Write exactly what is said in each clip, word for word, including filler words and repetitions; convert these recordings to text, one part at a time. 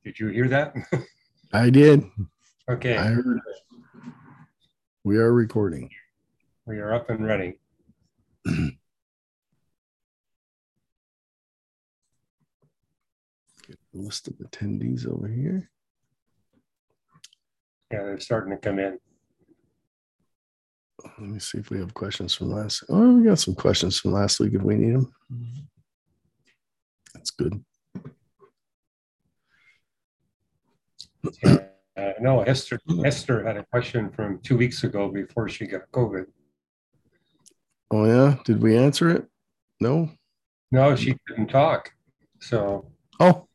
Did you hear that? I did. Okay, I heard. We are recording. we are up and running. Get a list of attendees over here. Yeah, they're starting to come in. Let me see if we have questions from last. Oh, we got some questions from last week if we need them. That's good. Yeah, uh, no, Esther. Esther had a question from two weeks ago before she got COVID. Oh yeah, did we answer it? No. No, she couldn't talk. So, Oh,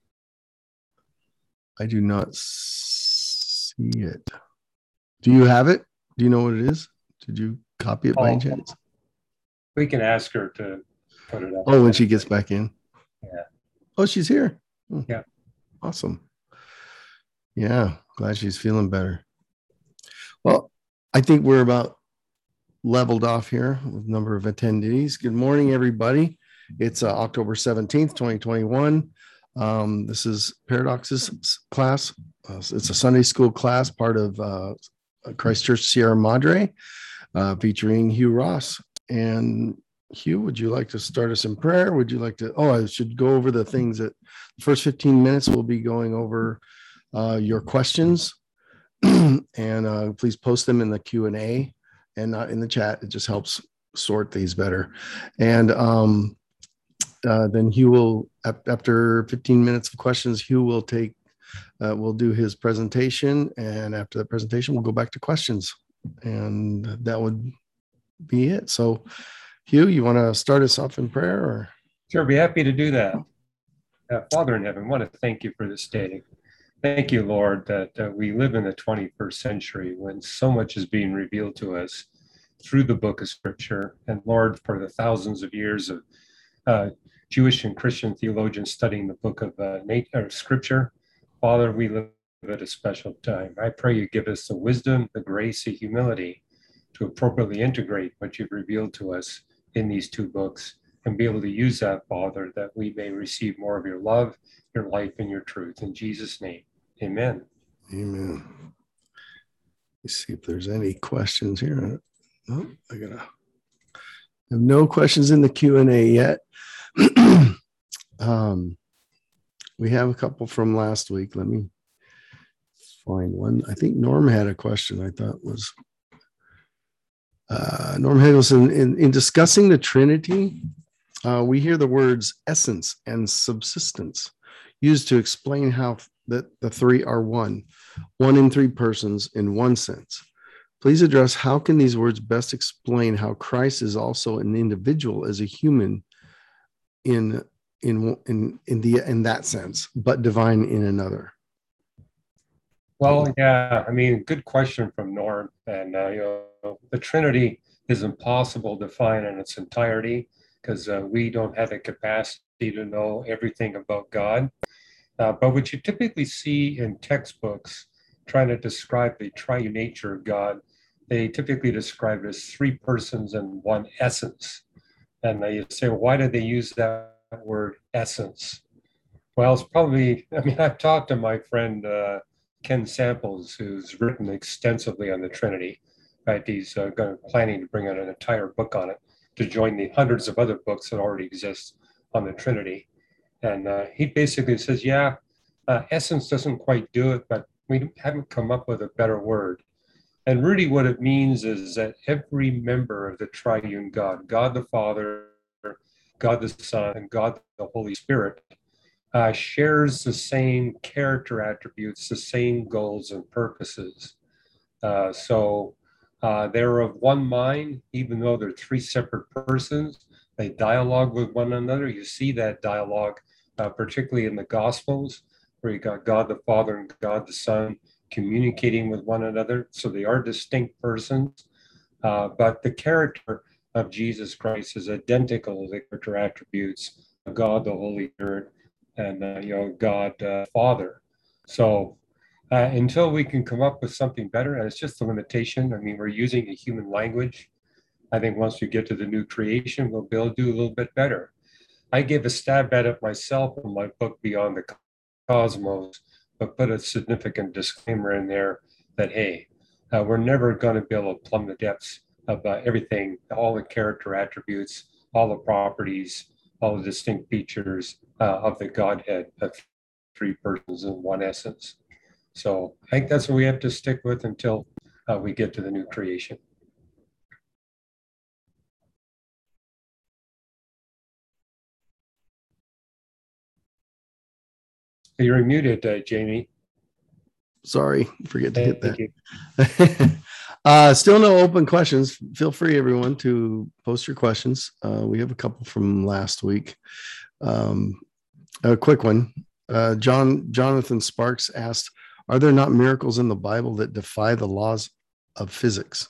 I do not see it. Do you have it? Do you know what it is? Did you copy it by any oh, chance? we can ask her to put it up. Oh, when she gets back in. Yeah. Oh, she's here. Oh, Yeah. awesome. Yeah, glad she's feeling better. Well, I think we're about leveled off here with number of attendees. Good morning, everybody. It's uh, October seventeenth, twenty twenty-one. Um, this is Paradoxes class. Uh, it's a Sunday school class, part of uh, Christ Church Sierra Madre, uh, featuring Hugh Ross. And Hugh, would you like to start us in prayer? Would you like to? Oh, I should go over the things that the first fifteen minutes we'll be going over uh, your questions. and uh, please post them in the Q and A and not in the chat. It just helps sort these better. And um, uh, then Hugh will, after fifteen minutes of questions, Hugh will take, uh, will do his presentation. And after the presentation, we'll go back to questions. And that would be it. So Hugh, you want to start us off in prayer? Or? Sure, be happy to do that. Uh, Father in heaven, I want to thank you for this day. Thank you, Lord, that uh, we live in the twenty-first century when so much is being revealed to us through the book of Scripture. And Lord, for the thousands of years of uh, Jewish and Christian theologians studying the book of uh, or Scripture, Father, we live at a special time. I pray you give us the wisdom, the grace, the humility to appropriately integrate what you've revealed to us in these two books and be able to use that, Father, that we may receive more of your love, your life, and your truth. In Jesus' name. Amen. Amen. Let's see if there's any questions here. Oh, I gotta have no questions in the Q and A yet. um, we have a couple from last week. Let me find one. I think Norm had a question I thought was uh, Norm Hagelson. In, in discussing the Trinity, uh, we hear the words essence and subsistence used to explain how that the three are one, one in three persons in one sense. Please address how can these words best explain how Christ is also an individual as a human in in in in the in that sense, but divine in another. Well, yeah, I mean, good question from Norm. And uh, you know, the Trinity is impossible to define in its entirety because uh, we don't have the capacity to know everything about God. Uh, but what you typically see in textbooks trying to describe the triune nature of God, they typically describe it as three persons and one essence. And they say, well, why did they use that word essence? Well, it's probably, I mean, I've talked to my friend uh, Ken Samples, who's written extensively on the Trinity. Right? He's uh, going, planning to bring out an entire book on it to join the hundreds of other books that already exist on the Trinity. And uh, he basically says, yeah, uh, essence doesn't quite do it, but we haven't come up with a better word. And really what it means is that every member of the triune God, God the Father, God the Son, and God the Holy Spirit, uh, shares the same character attributes, the same goals and purposes. Uh, so uh, they're of one mind, even though they're three separate persons. They dialogue with one another. You see that dialogue, uh, particularly in the Gospels, where you got God the Father and God the Son communicating with one another. So they are distinct persons, uh, but the character of Jesus Christ is identical to the character attributes of God the Holy Spirit and uh, you know God uh, Father. So uh, until we can come up with something better, and it's just a limitation. I mean, we're using a human language. I think once we get to the new creation, we'll be able to do a little bit better. I gave a stab at it myself in my book, Beyond the Cosmos, but put a significant disclaimer in there that, hey, uh, we're never going to be able to plumb the depths of uh, everything, all the character attributes, all the properties, all the distinct features uh, of the Godhead of three persons in one essence. So I think that's what we have to stick with until uh, we get to the new creation. You're muted, uh, Jamie. Sorry, forget to hit Thank that. You. uh, still no open questions. Feel free, everyone, to post your questions. Uh, we have a couple from last week. Um, a quick one. Uh, John Jonathan Sparks asked, "Are there not miracles in the Bible that defy the laws of physics?"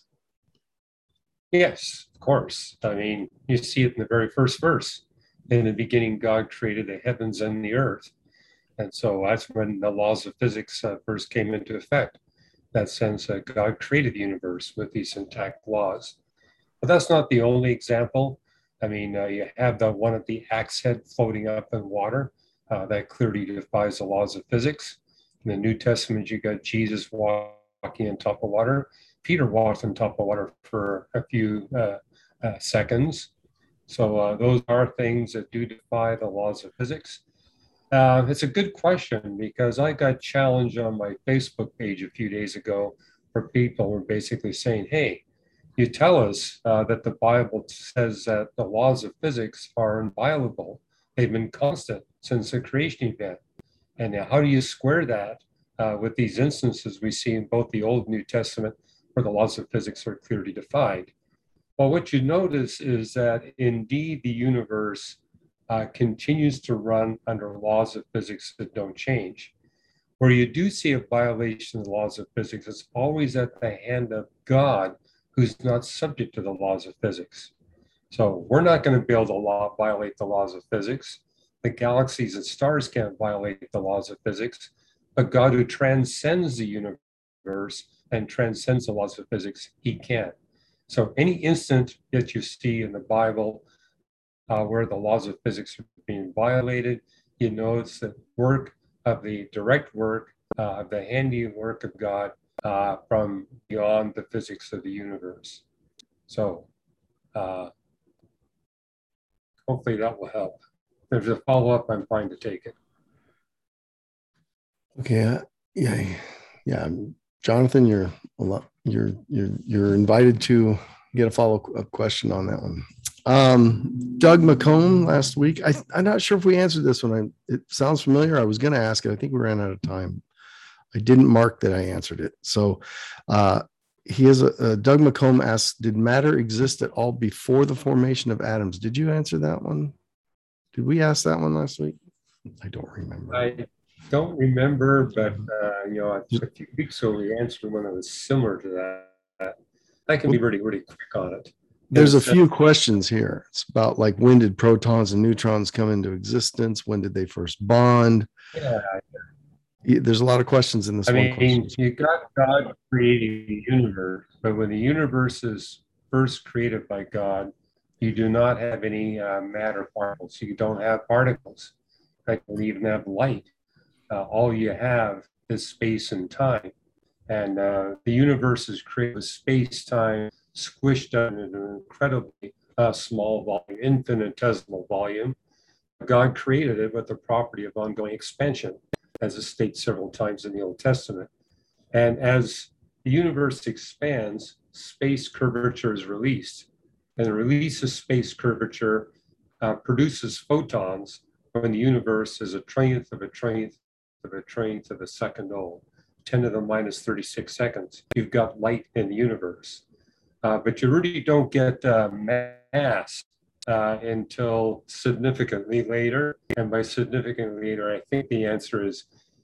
Yes, of course. I mean, you see it in the very first verse. In the beginning, God created the heavens and the earth. And so that's when the laws of physics uh, first came into effect. That sense that God created the universe with these intact laws. But that's not the only example. I mean, uh, you have the one at the axe head floating up in water. Uh, that clearly defies the laws of physics. In the New Testament, you got Jesus walking on top of water. Peter walked on top of water for a few uh, uh, seconds. So uh, those are things that do defy the laws of physics. Uh, it's a good question because I got challenged on my Facebook page a few days ago for people who were basically saying, hey, you tell us uh, that the Bible says that the laws of physics are inviolable. They've been constant since the creation event. And how do you square that uh, with these instances we see in both the Old and New Testament where the laws of physics are clearly defined? Well, what you notice is that indeed the universe uh, continues to run under laws of physics that don't change. Where you do see a violation of the laws of physics, it's always at the hand of God, who's not subject to the laws of physics. So we're not going to be able to law, violate the laws of physics. The galaxies and stars can't violate the laws of physics, but God, who transcends the universe and transcends the laws of physics, he can. So any instant that you see in the Bible uh, where the laws of physics are being violated, you know it's the work of the direct work uh, of the handiwork of God uh, from beyond the physics of the universe. So uh, hopefully that will help. If there's a follow-up, I'm fine to take it. Okay. Uh, yeah. Yeah. Jonathan, you're a lot, you're you're you're invited to get a follow-up question on that one. Um, Doug McComb last week. I, I'm not sure if we answered this one. I, it sounds familiar. I was going to ask it. I think we ran out of time. I didn't mark that I answered it. So uh, he is a, uh, Doug McComb asks, did matter exist at all before the formation of atoms? Did you answer that one? Did we ask that one last week? I don't remember. I don't remember, but uh, you know, a few weeks ago we answered one that was similar to that. I can be really, really quick on it. There's a few questions here. It's about like, when did protons and neutrons come into existence? When did they first bond? Yeah. There's a lot of questions in this I one mean, question. you got God creating the universe, but when the universe is first created by God, you do not have any uh, matter particles. You don't have particles. Right? You don't even have light. Uh, all you have is space and time. And uh, the universe is created with space time squished down into an incredibly uh, small volume, infinitesimal volume. God created it with the property of ongoing expansion, as is stated several times in the Old Testament. And as the universe expands, space curvature is released. And the release of space curvature uh, produces photons when the universe is a trillionth of a trillionth of a trillionth of a second old, ten to the minus thirty-six seconds. You've got light in the universe. Uh, but you really don't get uh, mass uh, until significantly later. And by significantly later, I think the answer is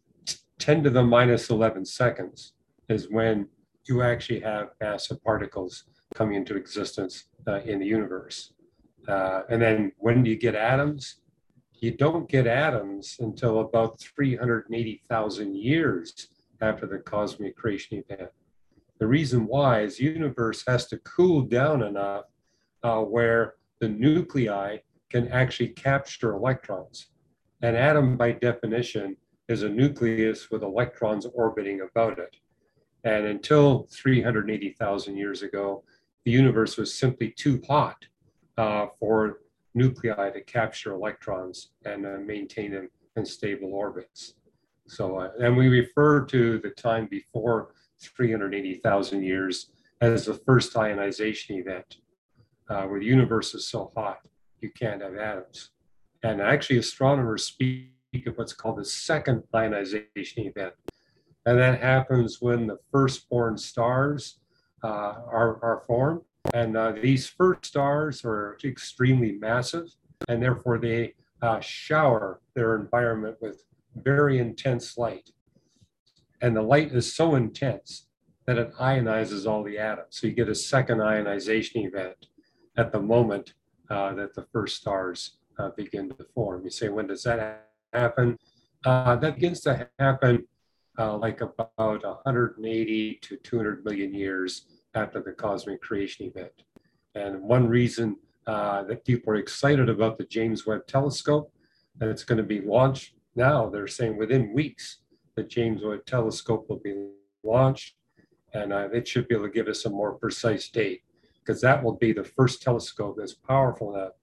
ten to the minus eleven seconds is when you actually have massive particles coming into existence uh, in the universe. Uh, and then when do you get atoms? You don't get atoms until about three hundred eighty thousand years after the cosmic creation event. The reason why is the universe has to cool down enough uh, where the nuclei can actually capture electrons. An atom, by definition, is a nucleus with electrons orbiting about it. And until three hundred eighty thousand years ago, the universe was simply too hot uh, for nuclei to capture electrons and uh, maintain them in stable orbits. So, uh, and we refer to the time before three hundred eighty thousand years as the first ionization event, uh, where the universe is so hot, you can't have atoms. And actually, astronomers speak of what's called the second ionization event. And that happens when the firstborn stars uh, are, are formed. And uh, these first stars are extremely massive, and therefore they uh, shower their environment with very intense light. And the light is so intense that it ionizes all the atoms. So you get a second ionization event at the moment uh, that the first stars uh, begin to form. You say, when does that happen? Uh, that begins to happen uh, like about one hundred eighty to two hundred million years after the cosmic creation event. And one reason uh, that people are excited about the James Webb Telescope, that it's going to be launched now, they're saying within weeks, the James Webb Telescope will be launched, and uh, it should be able to give us a more precise date, because that will be the first telescope that's powerful enough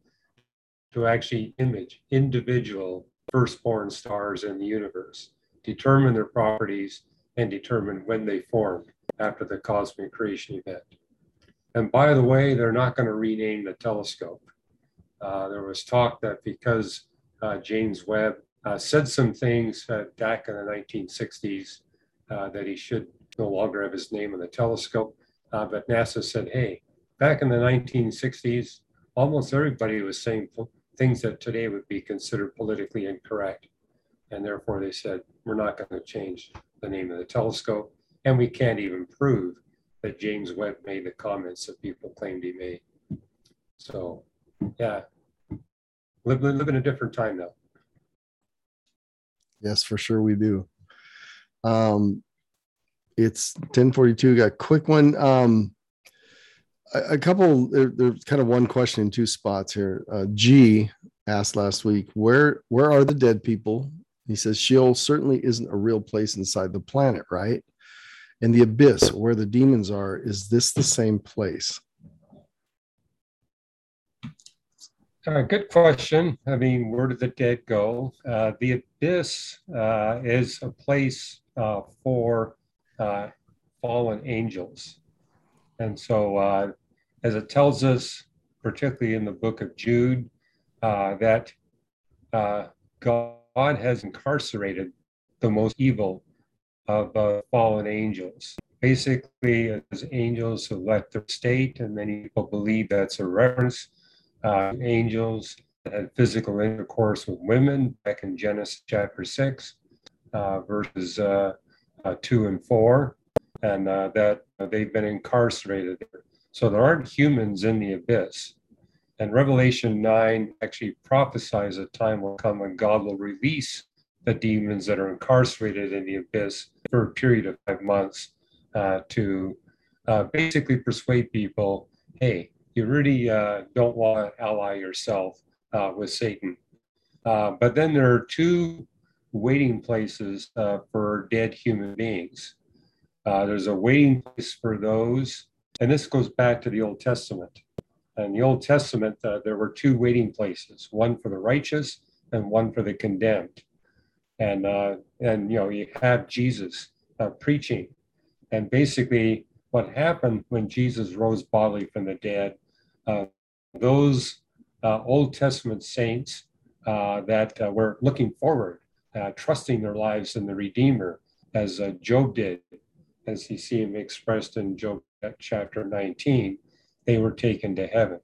to actually image individual firstborn stars in the universe, determine their properties, and determine when they formed after the cosmic creation event. And by the way, they're not going to rename the telescope. Uh, there was talk that because uh, James Webb uh, said some things uh, back in the nineteen sixties uh, that he should no longer have his name on the telescope. Uh, but NASA said, hey, back in the nineteen sixties, almost everybody was saying things that today would be considered politically incorrect. And therefore they said, we're not going to change the name of the telescope. And we can't even prove that James Webb made the comments that people claimed he made. So, yeah, live, live in a different time now. Yes, for sure we do. Um, it's ten forty-two. Got a quick one. Um, a, a couple. There, there's kind of one question in two spots here. Uh, G asked last week, where where are the dead people? He says Sheol certainly isn't a real place inside the planet, right? And the abyss, where the demons are, is this the same place? Uh, good question. I mean, where did the dead go? Uh, the abyss uh, is a place uh, for uh, fallen angels. And so, uh, as it tells us, particularly in the book of Jude, uh, that uh, God has incarcerated the most evil of uh, fallen angels. Basically, as angels who left their state, and many people believe that's a reference uh, angels that had physical intercourse with women back in Genesis chapter six, uh, verses uh, uh, two and four, and uh, that uh, they've been incarcerated there. So there aren't humans in the abyss. And Revelation nine actually prophesies a time will come when God will release the demons that are incarcerated in the abyss for a period of five months uh, to uh, basically persuade people, hey, you really uh, don't want to ally yourself uh, with Satan. Uh, but then there are two waiting places uh, for dead human beings. Uh, there's a waiting place for those, and this goes back to the Old Testament. In the Old Testament, uh, there were two waiting places, one for the righteous and one for the condemned. And, uh, and you know, you have Jesus uh, preaching. And basically what happened when Jesus rose bodily from the dead, uh, those uh, Old Testament saints uh, that uh, were looking forward, uh, trusting their lives in the Redeemer, as uh, Job did, as you see him expressed in Job chapter nineteen, they were taken to heaven.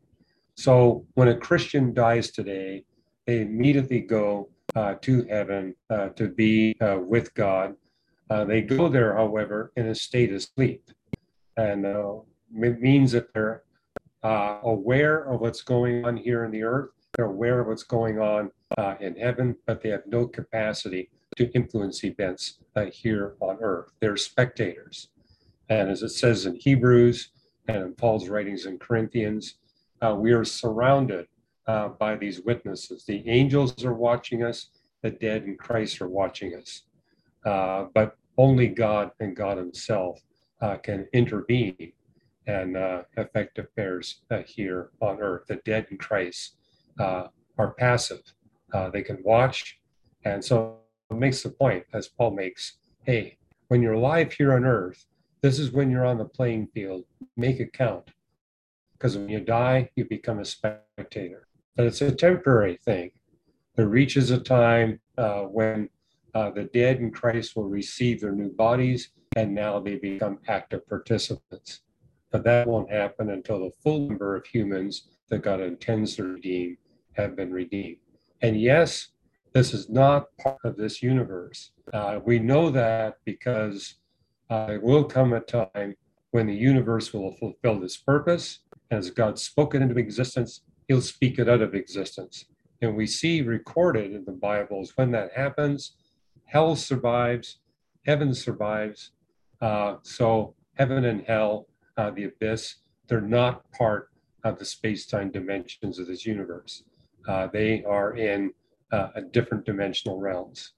So when a Christian dies today, they immediately go uh, to heaven uh, to be uh, with God. Uh, they go there, however, in a state of sleep. And uh, it means that they're uh, aware of what's going on here in the earth. They're aware of what's going on uh, in heaven, but they have no capacity to influence events uh, here on earth. They're spectators. And as it says in Hebrews and in Paul's writings in Corinthians, uh, we are surrounded uh, by these witnesses. The angels are watching us, the dead in Christ are watching us. Uh, but only God and God himself uh, can intervene and uh, affect affairs uh, here on earth. The dead in Christ uh, are passive. Uh, they can watch. And so it makes the point, as Paul makes, hey, when you're alive here on earth, this is when you're on the playing field. Make it count. Because when you die, you become a spectator. But it's a temporary thing. There reaches a time uh, when uh, the dead in Christ will receive their new bodies, and now they become active participants. But that won't happen until the full number of humans that God intends to redeem have been redeemed. And yes, this is not part of this universe. Uh, we know that because uh, there will come a time when the universe will fulfill its purpose. As God spoke it into existence, he'll speak it out of existence. And we see recorded in the Bibles when that happens, hell survives, heaven survives. Uh, so heaven and hell, uh, the abyss, they're not part of the space-time dimensions of this universe. Uh, they are in uh, a different dimensional realms.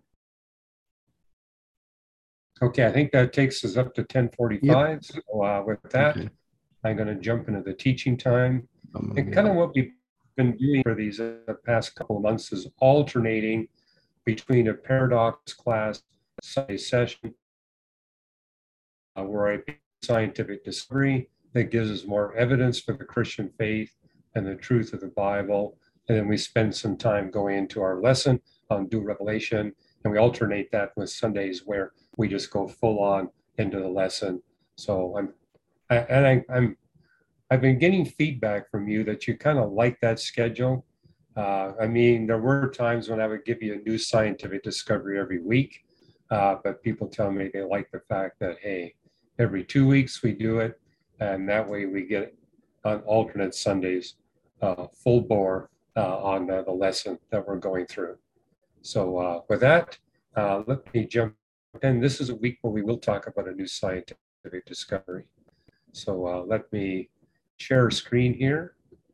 Okay, I think that takes us up to ten forty-five. Yep. So uh, with that, okay. I'm going to jump into the teaching time. And kind of what we've been doing for these uh, past couple of months is alternating between a paradox class Sunday session uh, where I do scientific discovery that gives us more evidence for the Christian faith and the truth of the Bible. And then we spend some time going into our lesson on dual revelation. And we alternate that with Sundays where we just go full on into the lesson. So I'm, I, and I, I'm, I've been getting feedback from you that you kind of like that schedule. Uh, I mean, there were times when I would give you a new scientific discovery every week, uh, but people tell me they like the fact that, hey, every two weeks we do it, and that way we get on alternate Sundays, uh, full bore uh, on uh, the lesson that we're going through. So uh, with that, uh, let me jump in. This is a week where we will talk about a new scientific discovery. So uh, let me share a screen here.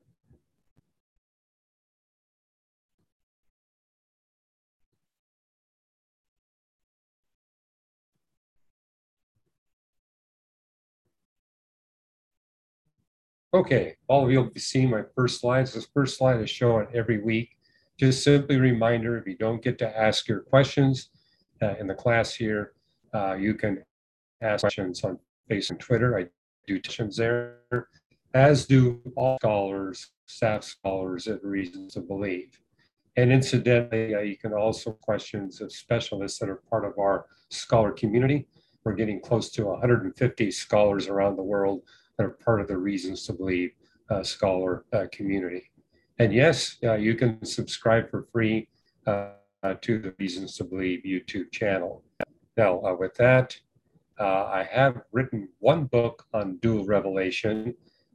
Okay, all of you will be seeing my first slides. This first slide is shown every week. Just simply a reminder, if you don't get to ask your questions uh, in the class here, uh, you can ask questions on Facebook and Twitter. I do questions there, as do all scholars, staff scholars at Reasons to Believe. And incidentally, uh, you can also questions of specialists that are part of our scholar community. We're getting close to one hundred fifty scholars around the world that are part of the Reasons to Believe uh, scholar uh, community. And yes, uh, you can subscribe for free uh, to the Reasons to Believe YouTube channel. Now, uh, with that, uh, I have written one book on dual revelation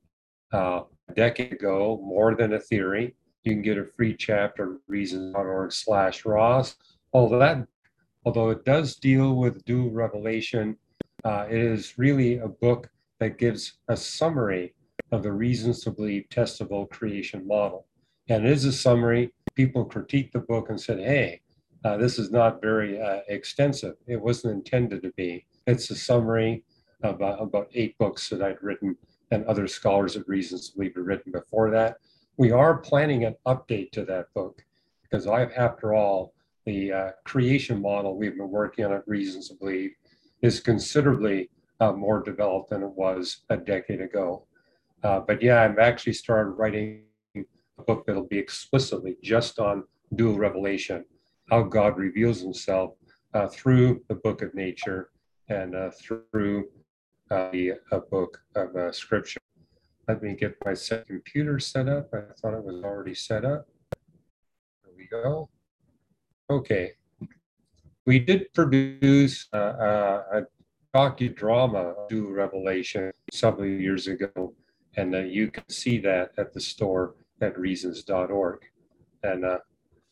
uh, a decade ago, More Than a Theory. You can get a free chapter at reasons dot org slash Ross. Although that, although it does deal with dual revelation, uh, it is really a book that gives a summary of the Reasons to Believe testable creation model. And it is a summary. People critiqued the book and said, hey, uh, this is not very uh, extensive. It wasn't intended to be. It's a summary of uh, about eight books that I'd written and other scholars of Reasons to Believe had written before that. We are planning an update to that book because I've, after all, the uh, creation model we've been working on at Reasons to Believe is considerably uh, more developed than it was a decade ago. Uh, but yeah, I've actually started writing a book that'll be explicitly just on dual revelation, how God reveals himself uh, through the book of nature and uh, through uh, the uh, book of uh, scripture. Let me get my set computer set up. I thought it was already set up. There we go. Okay. We did produce uh, uh, a docudrama of Dual Revelation several years ago, and uh, you can see that at the store at reasons dot org. And uh,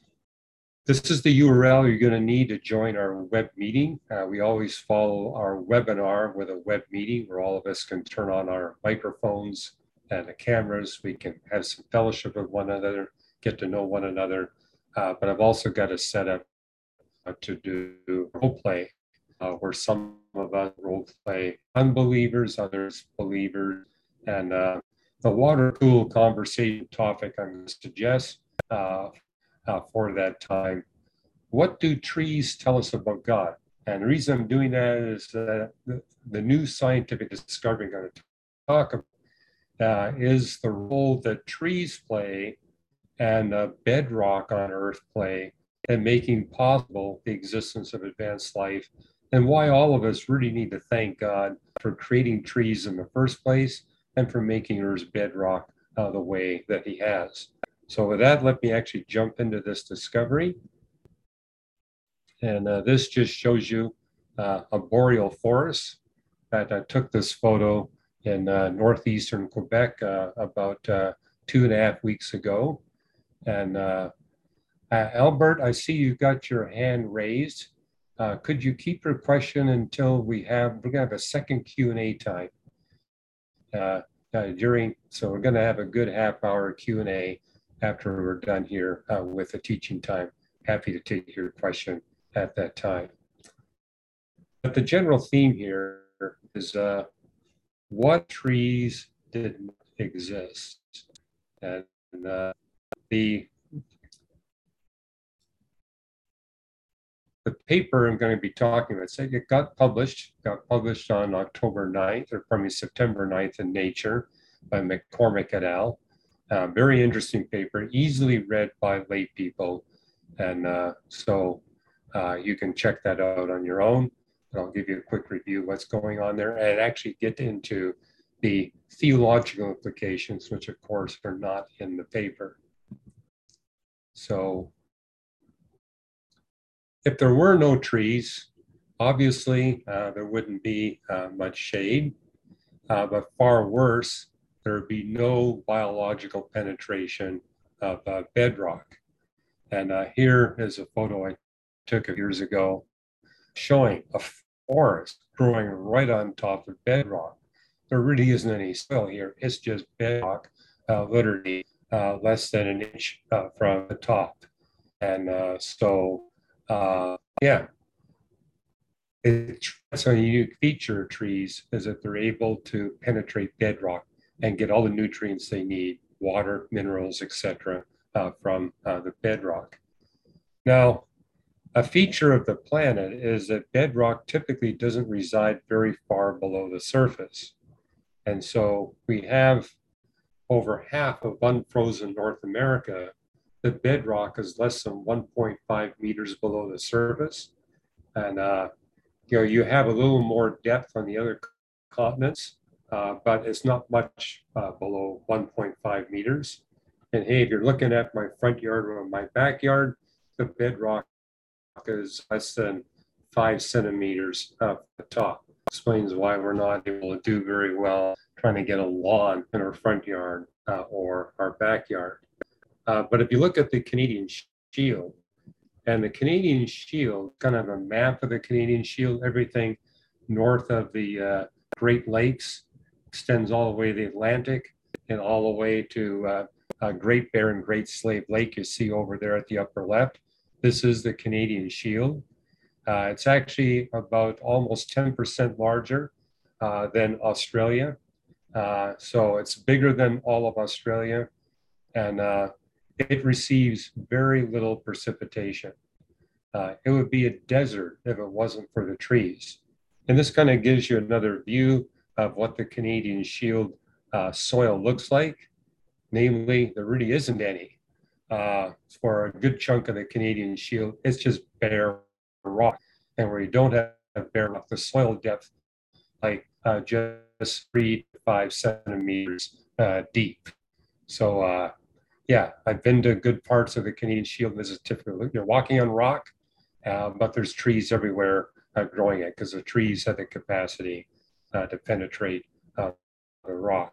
this is the U R L you're going to need to join our web meeting. Uh, we always follow our webinar with a web meeting where all of us can turn on our microphones and the cameras. We can have some fellowship with one another, get to know one another. uh, but I've also got a setup uh, to do role play, uh, where some of us role play unbelievers, others believers, and uh, the water cool conversation topic I'm going to suggest uh, uh, for that time. What do trees tell us about God? And the reason I'm doing that is that the, the new scientific discovery I'm going to talk about uh, is the role that trees play and uh, bedrock on Earth play in making possible the existence of advanced life, and why all of us really need to thank God for creating trees in the first place and for making Earth's bedrock uh, the way that He has. So, with that, let me actually jump into this discovery. And uh, this just shows you uh, a boreal forest that I took this photo in uh, northeastern Quebec uh, about uh, two and a half weeks ago. And uh, uh, Albert, I see you've got your hand raised. Uh, could you keep your question until we have, we're gonna have a second Q and A time uh, uh, during, so we're gonna have a good half hour Q and A after we're done here uh, with the teaching time. Happy to take your question at that time. But the general theme here is uh, what trees didn't exist. And uh, the the paper I'm going to be talking about, so it got published, got published on October ninth, or pardon me, September ninth in Nature by McCormick et al. Uh, very interesting paper, easily read by lay people. And uh, so uh, you can check that out on your own. And I'll give you a quick review of what's going on there and actually get into the theological implications, which of course are not in the paper. So if there were no trees, obviously uh, there wouldn't be uh, much shade, uh, but far worse, there would be no biological penetration of uh, bedrock. And uh, here is a photo I took years ago showing a forest growing right on top of bedrock. There really isn't any soil here. It's just bedrock, uh, literally uh, less than an inch uh, from the top. And uh, so, uh, yeah, it's a unique feature of trees is that they're able to penetrate bedrock and get all the nutrients they need, water, minerals, et cetera, uh, from uh, the bedrock. Now, a feature of the planet is that bedrock typically doesn't reside very far below the surface. And so we have over half of unfrozen North America, the bedrock is less than one point five meters below the surface. And, uh, you know, you have a little more depth on the other continents, uh, but it's not much uh, below one point five meters. And hey, if you're looking at my front yard or my backyard, the bedrock is less than five centimeters up the top. Explains why we're not able to do very well trying to get a lawn in our front yard uh, or our backyard. Uh, but if you look at the Canadian Shield, and the Canadian Shield, kind of a map of the Canadian Shield, everything north of the uh, Great Lakes extends all the way to the Atlantic and all the way to uh, uh, Great Bear and Great Slave Lake you see over there at the upper left. This is the Canadian Shield. Uh, it's actually about almost ten percent larger uh, than Australia. Uh, so it's bigger than all of Australia, and uh, it receives very little precipitation. Uh, it would be a desert if it wasn't for the trees. And this kind of gives you another view of what the Canadian Shield uh, soil looks like. Namely, there really isn't any. Uh, for a good chunk of the Canadian Shield, it's just bare rock. And where you don't have bare rock, the soil depth, like uh, just three to five centimeters uh, deep. So uh, yeah, I've been to good parts of the Canadian Shield. This is typically, you're walking on rock, uh, but there's trees everywhere uh, growing it because the trees have the capacity uh, to penetrate uh, the rock.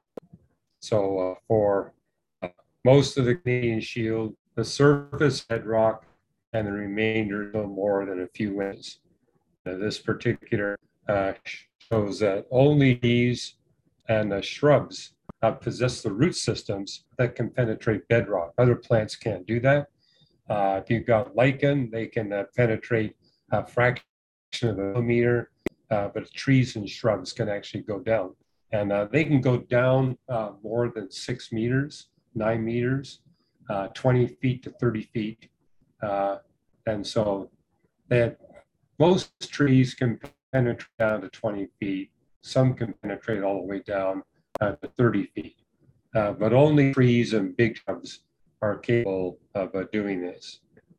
So uh, for uh, most of the Canadian Shield, the surface bedrock and the remainder no more than a few inches. Now, this particular uh, shows that only trees and uh, shrubs uh, possess the root systems that can penetrate bedrock. Other plants can't do that. Uh, if you've got lichen, they can uh, penetrate a fraction of a millimeter, uh, but trees and shrubs can actually go down. And uh, they can go down uh, more than six meters, nine meters, uh, twenty feet to thirty feet. Uh, and so that most trees can penetrate down to twenty feet. Some can penetrate all the way down uh, to thirty feet. Uh, but only trees and big shrubs are capable of uh, doing this.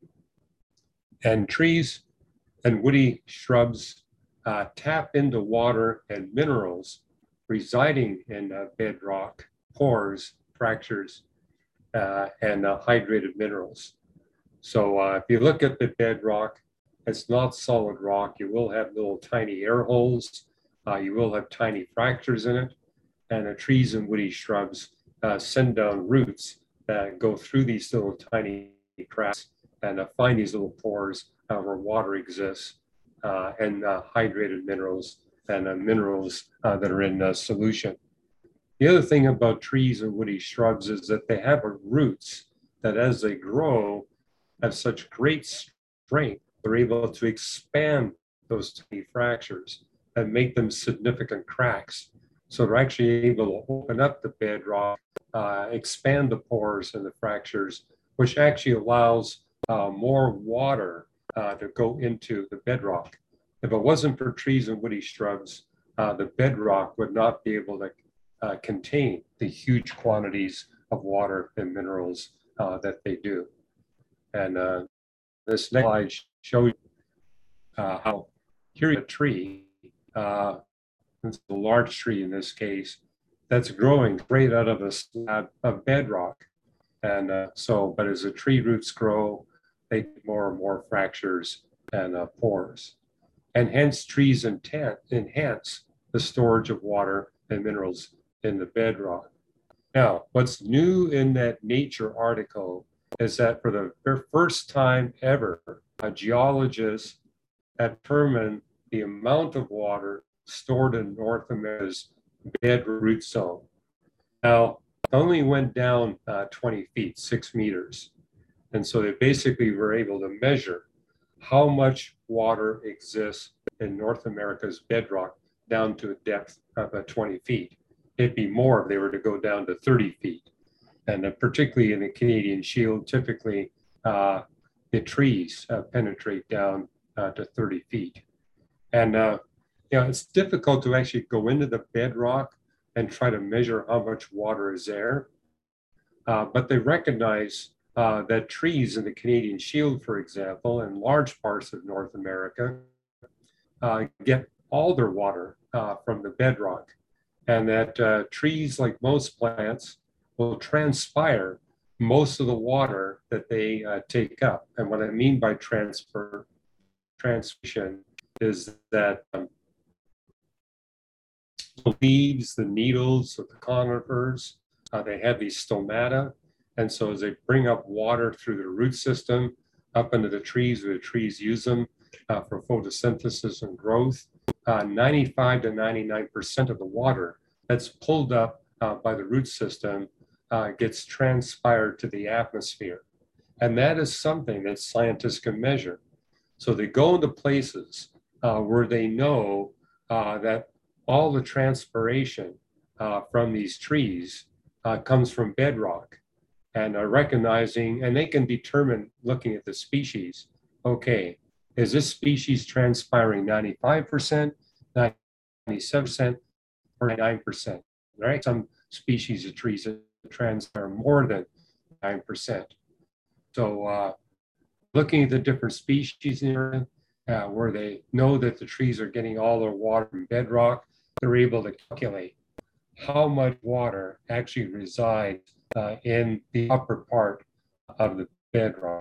And trees and woody shrubs uh, tap into water and minerals residing in uh, bedrock, pores, fractures, uh, and uh, hydrated minerals. So uh, if you look at the bedrock, it's not solid rock. You will have little tiny air holes. Uh, you will have tiny fractures in it. And the trees and woody shrubs uh, send down roots that go through these little tiny cracks and uh, find these little pores uh, where water exists uh, and uh, hydrated minerals and uh, minerals uh, that are in uh, solution. The other thing about trees and woody shrubs is that they have roots that as they grow have such great strength, they're able to expand those tiny fractures and make them significant cracks. So they're actually able to open up the bedrock, uh, expand the pores and the fractures, which actually allows uh, more water uh, to go into the bedrock. If it wasn't for trees and woody shrubs, uh, the bedrock would not be able to uh, contain the huge quantities of water and minerals uh, that they do. And uh, this next slide shows uh, how here's a tree, uh, it's a large tree in this case, that's growing straight out of a slab of bedrock. And uh, so, but as the tree roots grow, they get more and more fractures and uh, pores. And hence trees enhance the storage of water and minerals in the bedrock. Now, what's new in that Nature article is that for the first time ever, a geologist determined the amount of water stored in North America's bedroot zone. Now, it only went down uh, twenty feet, six meters. And so they basically were able to measure how much water exists in North America's bedrock down to a depth of uh, twenty feet. It'd be more if they were to go down to thirty feet. And uh, particularly in the Canadian Shield, typically uh, the trees uh, penetrate down uh, to thirty feet. And uh, you know, it's difficult to actually go into the bedrock and try to measure how much water is there. Uh, but they recognize uh, that trees in the Canadian Shield, for example, and large parts of North America, uh, get all their water uh, from the bedrock. And that uh, trees, like most plants, will transpire most of the water that they uh, take up. And what I mean by transfer, transpiration is that um, the leaves, the needles of the conifers, uh, they have these stomata. And so as they bring up water through the root system up into the trees, where the trees use them uh, for photosynthesis and growth, uh, ninety-five to ninety-nine percent of the water that's pulled up uh, by the root system uh, gets transpired to the atmosphere. And that is something that scientists can measure. So they go into places uh, where they know uh, that all the transpiration uh, from these trees uh, comes from bedrock, and are recognizing, and they can determine, looking at the species, okay, is this species transpiring ninety-five percent, ninety-seven percent, or ninety-nine percent, right? Some species of trees that transpire more than nine percent. So uh, looking at the different species in the area, uh, where they know that the trees are getting all their water from bedrock, they're able to calculate how much water actually resides uh, in the upper part of the bedrock.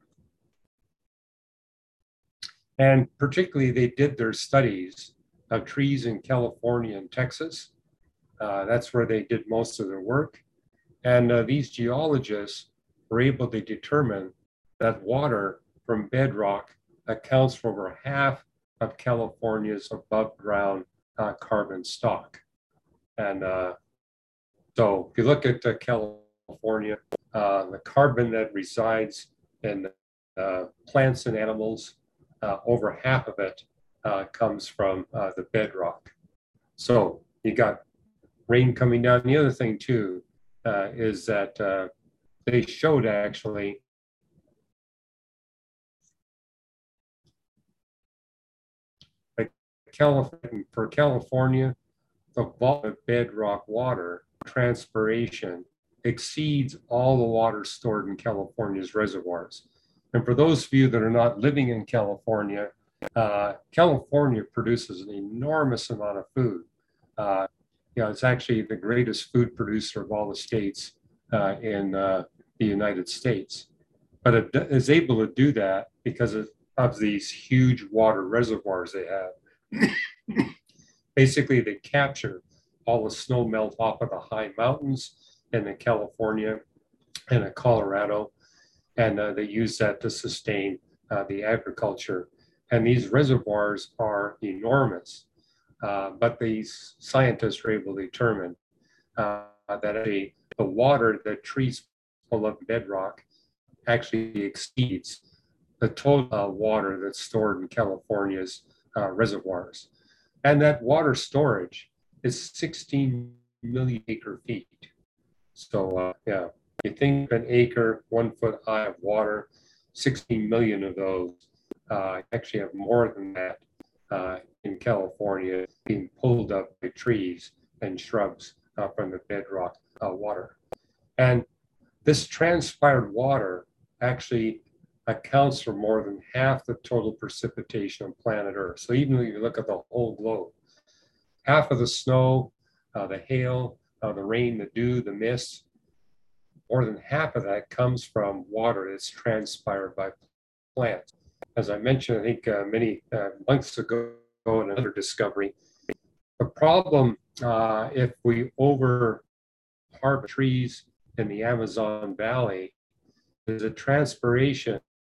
And particularly, they did their studies of trees in California and Texas. Uh, that's where they did most of their work. And uh, these geologists were able to determine that water from bedrock accounts for over half of California's above ground uh, carbon stock. And uh, so if you look at uh, California, uh, the carbon that resides in uh, plants and animals, uh, over half of it uh, comes from uh, the bedrock. So you got rain coming down. The other thing too uh, is that uh, they showed actually like California, for California, the volume of bedrock water transpiration exceeds all the water stored in California's reservoirs. And for those of you that are not living in California, uh, California produces an enormous amount of food. Uh, you know, it's actually the greatest food producer of all the states uh, in uh, the United States. But it is able to do that because of, of these huge water reservoirs they have. Basically, they capture all the snow melt off of the high mountains in the California and in Colorado, and uh, they use that to sustain uh, the agriculture. And these reservoirs are enormous, uh, but these scientists were able to determine uh, that the, the water that trees pull up bedrock actually exceeds the total uh, water that's stored in California's uh, reservoirs. And that water storage is sixteen million acre feet. So uh, yeah, you think an acre, one foot high of water, sixteen million of those uh, actually have more than that uh, in California being pulled up by trees and shrubs uh, from the bedrock uh, water. And this transpired water actually accounts for more than half the total precipitation on planet Earth. So even when you look at the whole globe, half of the snow, uh, the hail, uh, the rain, the dew, the mist, more than half of that comes from water that's transpired by plants. As I mentioned, I think uh, many uh, months ago in another discovery, the problem uh, if we over harvest trees in the Amazon Valley is a transpiration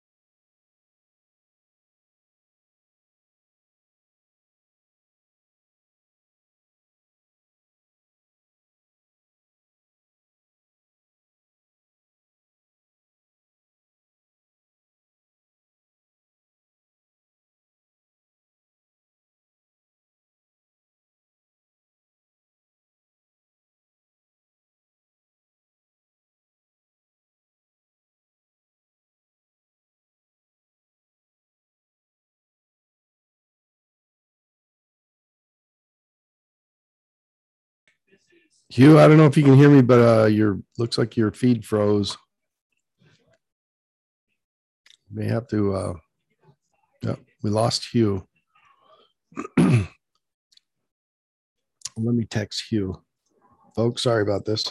Hugh, I don't know if you can hear me, but uh, your looks like your feed froze. May have to. Uh, yeah, we lost Hugh. Let me text Hugh, folks. Sorry about this.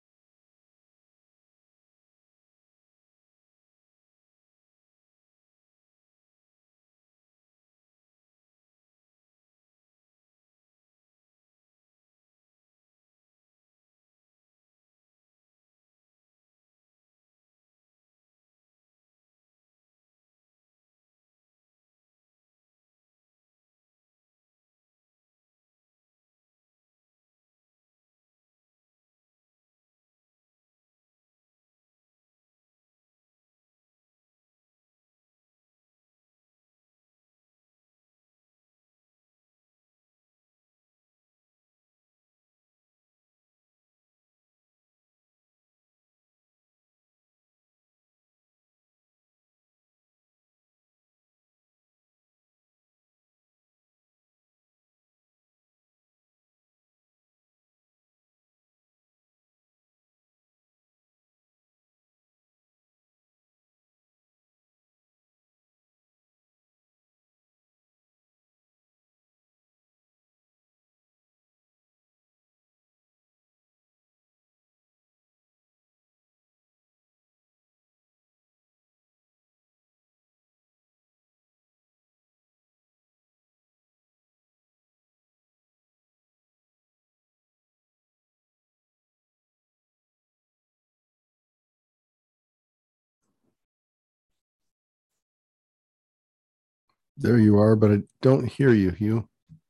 There you are, but I don't hear you, Hugh.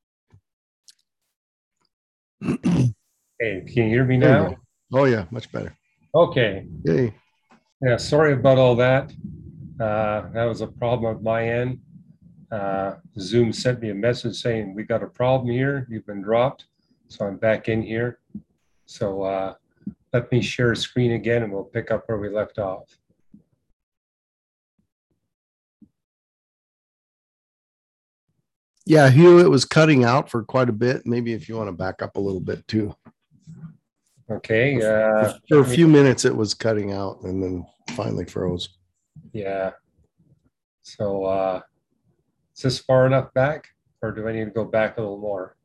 Hey, can you hear me now? Oh yeah, much better. Okay. Yay. Yeah, sorry about all that. Uh, that was a problem at my end. Uh, Zoom sent me a message saying, we got a problem here. You've been dropped. So I'm back in here. So uh, let me share screen again and we'll pick up where we left off. Yeah, Hugh, it was cutting out for quite a bit. Maybe if you want to back up a little bit too. Okay. Uh, For a few minutes, it was cutting out and then finally froze. yeah. So uh, is this far enough back or do I need to go back a little more?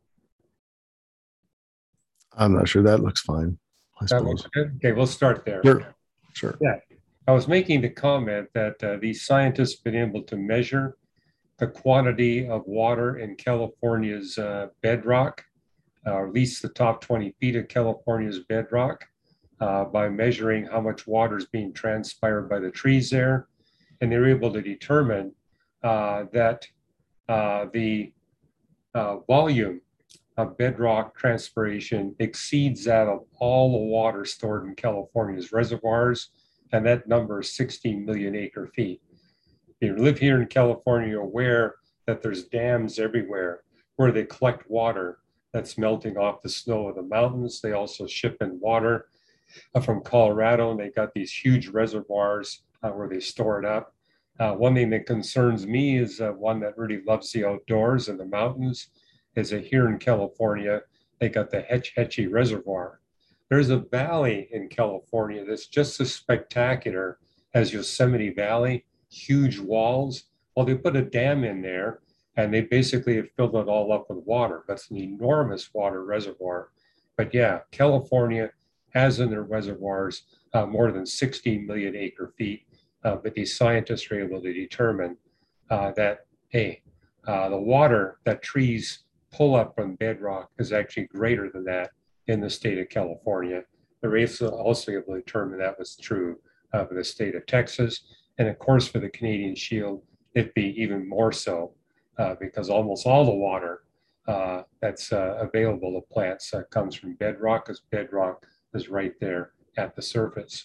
I'm not sure. That looks fine, I That looks suppose. good. Okay, we'll start there. Sure. Sure. Yeah. I was making the comment that uh, these scientists have been able to measure the quantity of water in California's uh, bedrock, uh, or at least the top twenty feet of California's bedrock, uh, by measuring how much water is being transpired by the trees there. And they were able to determine uh, that uh, the uh, volume of bedrock transpiration exceeds that of all the water stored in California's reservoirs, and that number is sixteen million acre feet. If you live here in California, you're aware that there's dams everywhere where they collect water that's melting off the snow of the mountains. They also ship in water uh, from Colorado, and they got these huge reservoirs uh, where they store it up. Uh, one thing that concerns me is uh, one that really loves the outdoors and the mountains is that here in California, they got the Hetch Hetchy Reservoir. There's a valley in California that's just as spectacular as Yosemite Valley, huge walls. Well, they put a dam in there and they basically have filled it all up with water. That's an enormous water reservoir. But yeah, California has in their reservoirs uh, more than sixteen million acre feet. Uh, but these scientists are able to determine uh, that, hey, uh, the water that trees pull up from bedrock is actually greater than that in the state of California. They're also able to determine that was true uh, for the state of Texas. And of course, for the Canadian Shield, it'd be even more so uh, because almost all the water uh, that's uh, available to plants uh, comes from bedrock, because bedrock is right there at the surface.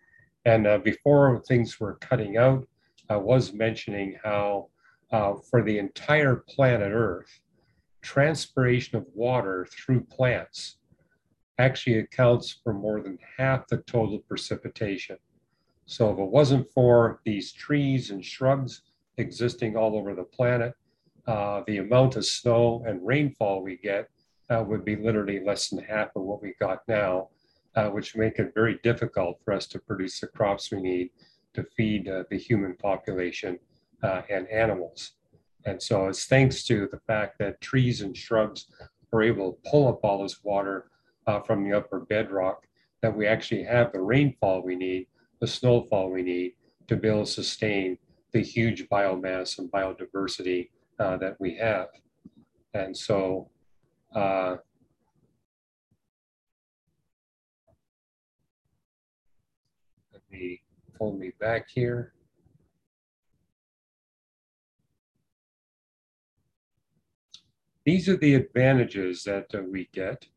And uh, before things were cutting out, I was mentioning how uh, for the entire planet Earth, transpiration of water through plants actually accounts for more than half the total precipitation. So if it wasn't for these trees and shrubs existing all over the planet, uh, the amount of snow and rainfall we get uh, would be literally less than half of what we got now, uh, which make it very difficult for us to produce the crops we need to feed uh, the human population uh, and animals. And so it's thanks to the fact that trees and shrubs are able to pull up all this water uh, from the upper bedrock that we actually have the rainfall we need, the snowfall we need to be able to sustain the huge biomass and biodiversity uh, that we have. And so uh, let me pull me back here. These are the advantages that uh, we get.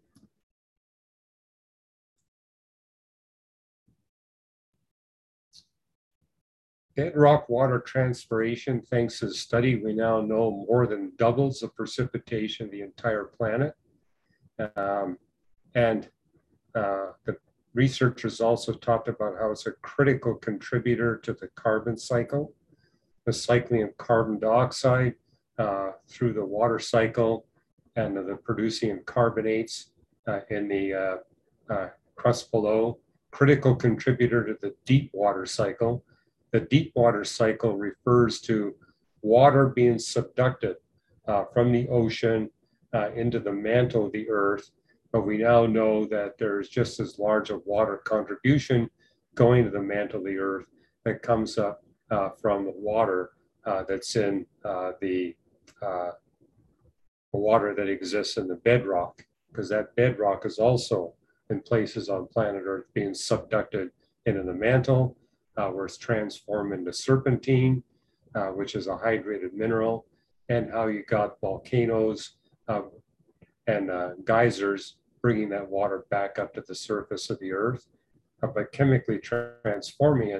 Bedrock water transpiration, thanks to the study, we now know more than doubles the precipitation of the entire planet. Um, and uh, the researchers also talked about how it's a critical contributor to the carbon cycle, the cycling of carbon dioxide uh, through the water cycle, and the producing of carbonates uh, in the uh, uh, crust below, critical contributor to the deep water cycle. The deep water cycle refers to water being subducted uh, from the ocean uh, into the mantle of the earth. But we now know that there's just as large a water contribution going to the mantle of the earth that comes up uh, from the water uh, that's in uh, the, uh, the water that exists in the bedrock, because that bedrock is also in places on planet Earth being subducted into the mantle, uh, where it's transformed into serpentine, uh, which is a hydrated mineral, and how you got volcanoes uh, and uh, geysers bringing that water back up to the surface of the earth, uh, but chemically transforming it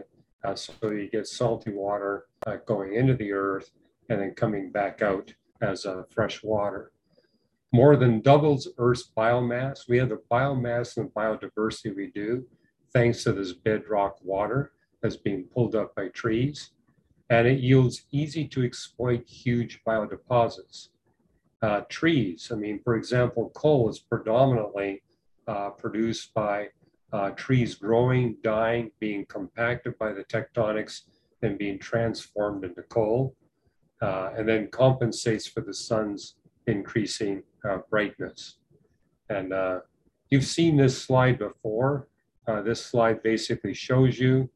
Uh, so you get salty water uh, going into the earth and then coming back out as uh, fresh water. More than doubles Earth's biomass. We have the biomass and biodiversity we do thanks to this bedrock water that's being pulled up by trees. And it yields easy to exploit huge biodeposits. Uh, trees, I mean, for example, coal is predominantly uh, produced by uh, trees growing, dying, being compacted by the tectonics, and being transformed into coal, uh, and then compensates for the sun's increasing uh, brightness. And uh, you've seen this slide before. Uh, this slide basically shows you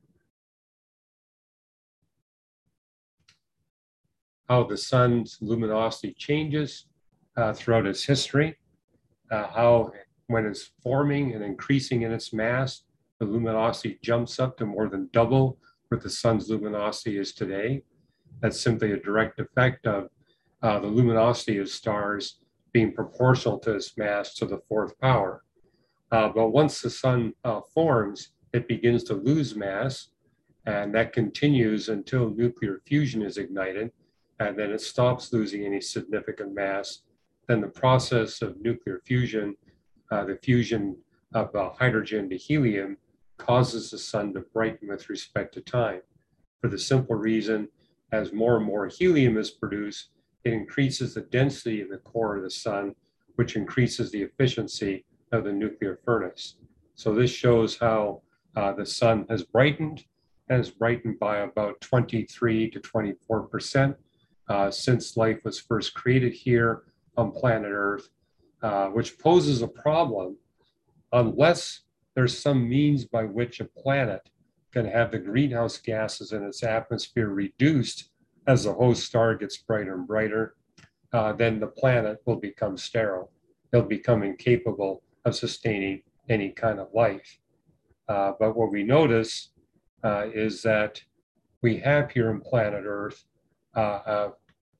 how the sun's luminosity changes uh, throughout its history, uh, how when it's forming and increasing in its mass, the luminosity jumps up to more than double what the sun's luminosity is today. That's simply a direct effect of uh, the luminosity of stars being proportional to its mass to the fourth power. Uh, but once the sun uh, forms, it begins to lose mass, and that continues until nuclear fusion is ignited, and then it stops losing any significant mass. Then the process of nuclear fusion, uh, the fusion of uh, hydrogen to helium, causes the sun to brighten with respect to time. For the simple reason, as more and more helium is produced, it increases the density in the core of the sun, which increases the efficiency of the nuclear furnace. So this shows how uh, the sun has brightened, has brightened by about twenty-three to twenty-four percent uh, since life was first created here on planet Earth, uh, which poses a problem unless there's some means by which a planet can have the greenhouse gases in its atmosphere reduced as the host star gets brighter and brighter, uh, then the planet will become sterile. It'll become incapable of sustaining any kind of life. Uh, but what we notice uh, is that we have here on planet Earth uh, a,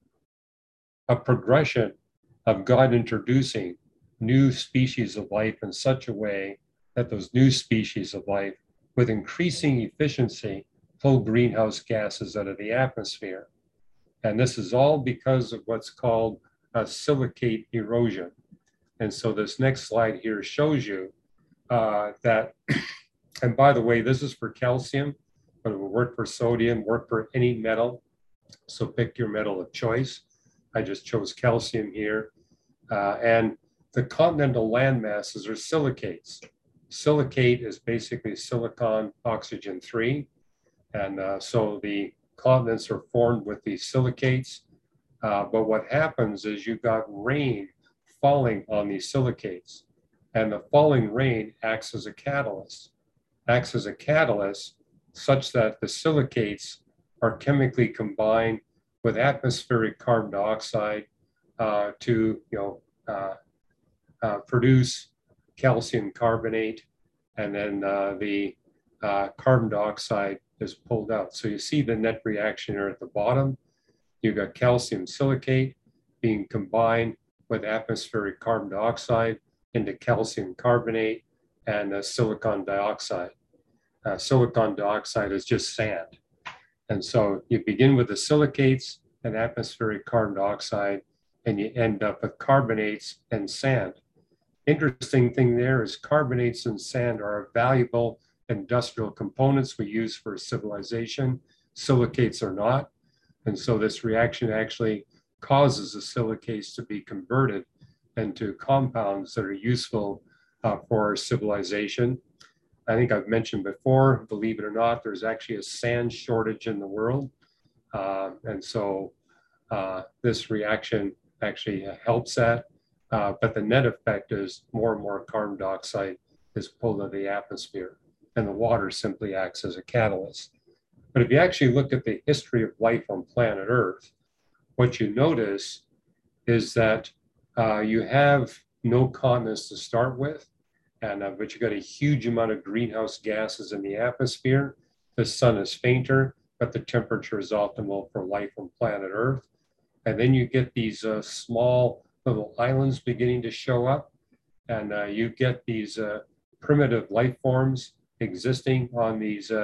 a progression of God introducing new species of life in such a way that those new species of life with increasing efficiency pull greenhouse gases out of the atmosphere. And this is all because of what's called a silicate erosion. And so this next slide here shows you uh, that, and by the way, this is for calcium, but it will work for sodium, work for any metal. So pick your metal of choice. I just chose calcium here. Uh, and the continental land masses are silicates. Silicate is basically silicon oxygen three. And uh, so the continents are formed with these silicates. Uh, but what happens is you've got rain falling on these silicates. And the falling rain acts as a catalyst, acts as a catalyst such that the silicates are chemically combined with atmospheric carbon dioxide uh, to you know, uh, uh, produce calcium carbonate, and then uh, the uh, carbon dioxide is pulled out. So you see the net reaction here at the bottom. You've got calcium silicate being combined with atmospheric carbon dioxide into calcium carbonate and uh, silicon dioxide. Uh, silicon dioxide is just sand. And so you begin with the silicates and atmospheric carbon dioxide, and you end up with carbonates and sand. Interesting thing there is carbonates and sand are valuable industrial components we use for civilization. Silicates are not. And so this reaction actually causes the silicates to be converted into compounds that are useful uh, for our civilization. I think I've mentioned before, believe it or not, there's actually a sand shortage in the world. Uh, and so uh, this reaction actually helps that. Uh, but the net effect is more and more carbon dioxide is pulled out of the atmosphere, and the water simply acts as a catalyst. But if you actually look at the history of life on planet Earth, what you notice is that uh, you have no continents to start with, and uh, but you got a huge amount of greenhouse gases in the atmosphere. The sun is fainter, but the temperature is optimal for life on planet Earth. And then you get these uh, small little islands beginning to show up, and uh, you get these uh, primitive life forms existing on these uh,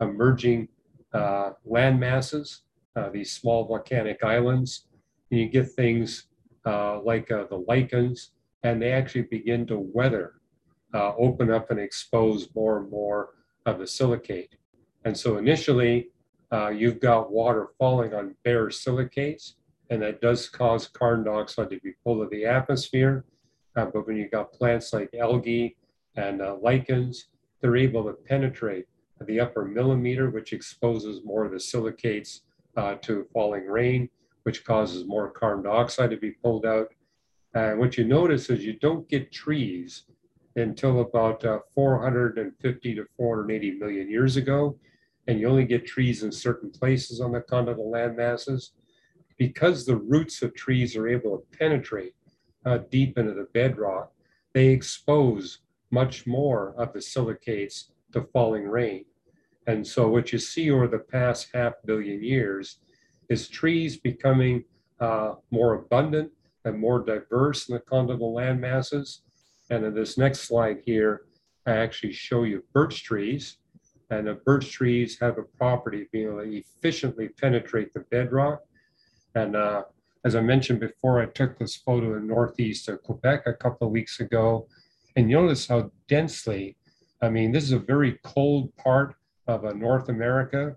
emerging uh, land masses, uh, these small volcanic islands. And you get things uh, like uh, the lichens, and they actually begin to weather, uh, open up and expose more and more of the silicate. And so initially, uh, you've got water falling on bare silicates, and that does cause carbon dioxide to be pulled to the atmosphere. Uh, but when you've got plants like algae and uh, lichens, they're able to penetrate the upper millimeter, which exposes more of the silicates uh, to falling rain, which causes more carbon dioxide to be pulled out. And what you notice is you don't get trees until about uh, four hundred fifty to four hundred eighty million years ago. And you only get trees in certain places on the continental land masses. Because the roots of trees are able to penetrate uh, deep into the bedrock, they expose much more of the silicates to falling rain. And so what you see over the past half billion years is trees becoming uh, more abundant and more diverse in the continental land masses. And in this next slide here, I actually show you birch trees. And the birch trees have a property of being able to efficiently penetrate the bedrock. And uh, as I mentioned before, I took this photo in northeast of Quebec a couple of weeks ago. And you notice how densely, I mean, this is a very cold part of uh, North America,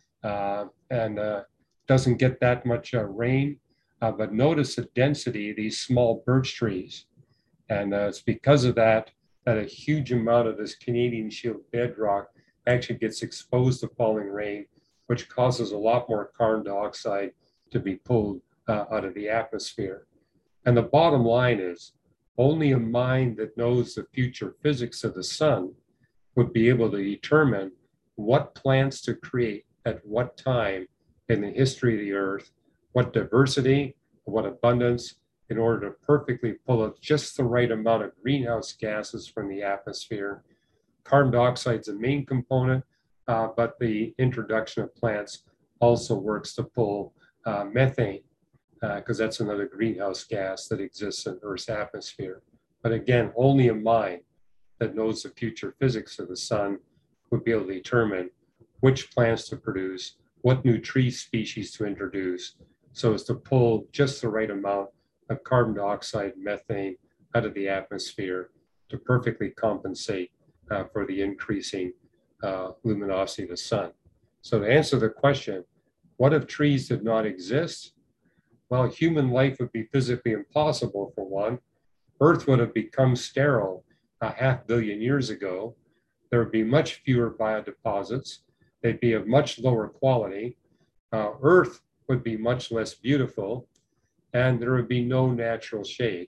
uh, and uh, doesn't get that much uh, rain. Uh, but notice the density of these small birch trees. And uh, it's because of that that a huge amount of this Canadian Shield bedrock actually gets exposed to falling rain, which causes a lot more carbon dioxide to be pulled uh, out of the atmosphere. And the bottom line is, only a mind that knows the future physics of the sun would be able to determine what plants to create at what time in the history of the earth, what diversity, what abundance, in order to perfectly pull out just the right amount of greenhouse gases from the atmosphere. Carbon dioxide is a main component, uh, but the introduction of plants also works to pull uh, methane, because uh, that's another greenhouse gas that exists in Earth's atmosphere. But again, only a mind that knows the future physics of the sun would be able to determine which plants to produce, what new tree species to introduce, so as to pull just the right amount of carbon dioxide, methane out of the atmosphere to perfectly compensate uh, for the increasing uh, luminosity of the sun. So to answer the question, what if trees did not exist? Well, human life would be physically impossible for one. Earth would have become sterile a half billion years ago. There would be much fewer biodeposits. They'd be of much lower quality. Uh, Earth would be much less beautiful, and there would be no natural shade.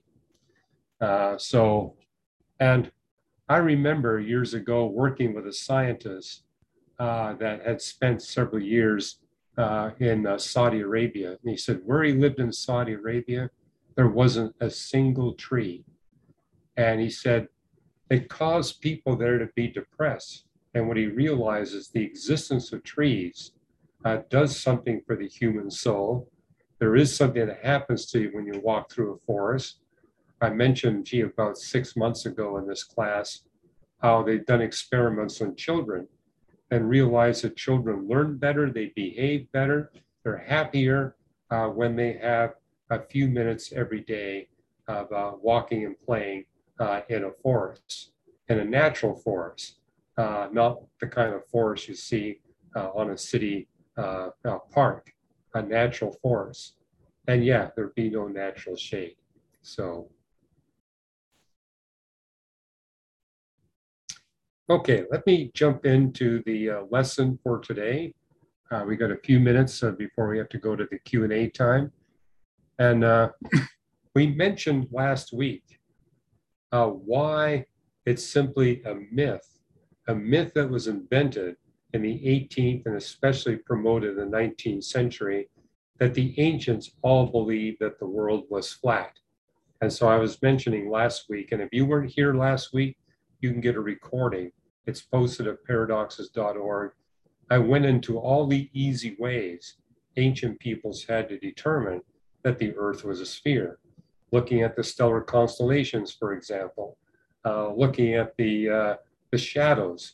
Uh, so, and I remember years ago working with a scientist uh, that had spent several years uh, in uh, Saudi Arabia. And he said, where he lived in Saudi Arabia, there wasn't a single tree. And he said, it caused people there to be depressed. And what he realized is the existence of trees uh, does something for the human soul. There is something that happens to you when you walk through a forest. I mentioned, gee, about six months ago in this class, how they've done experiments on children and realized that children learn better, they behave better, they're happier uh, when they have a few minutes every day of uh, walking and playing uh, in a forest, in a natural forest, uh, not the kind of forest you see uh, on a city uh, uh, park, a natural forest. And yeah, there'd be no natural shade. So, okay, let me jump into the uh, lesson for today. Uh, we got a few minutes uh, before we have to go to the Q and A time. And uh, we mentioned last week uh, why it's simply a myth, a myth that was invented in the eighteenth and especially promoted in the nineteenth century, that the ancients all believed that the world was flat. And so I was mentioning last week, and if you weren't here last week, you can get a recording. It's posted at paradoxes dot org. I went into all the easy ways ancient peoples had to determine that the Earth was a sphere. Looking at the stellar constellations, for example, uh, looking at the, uh, the shadows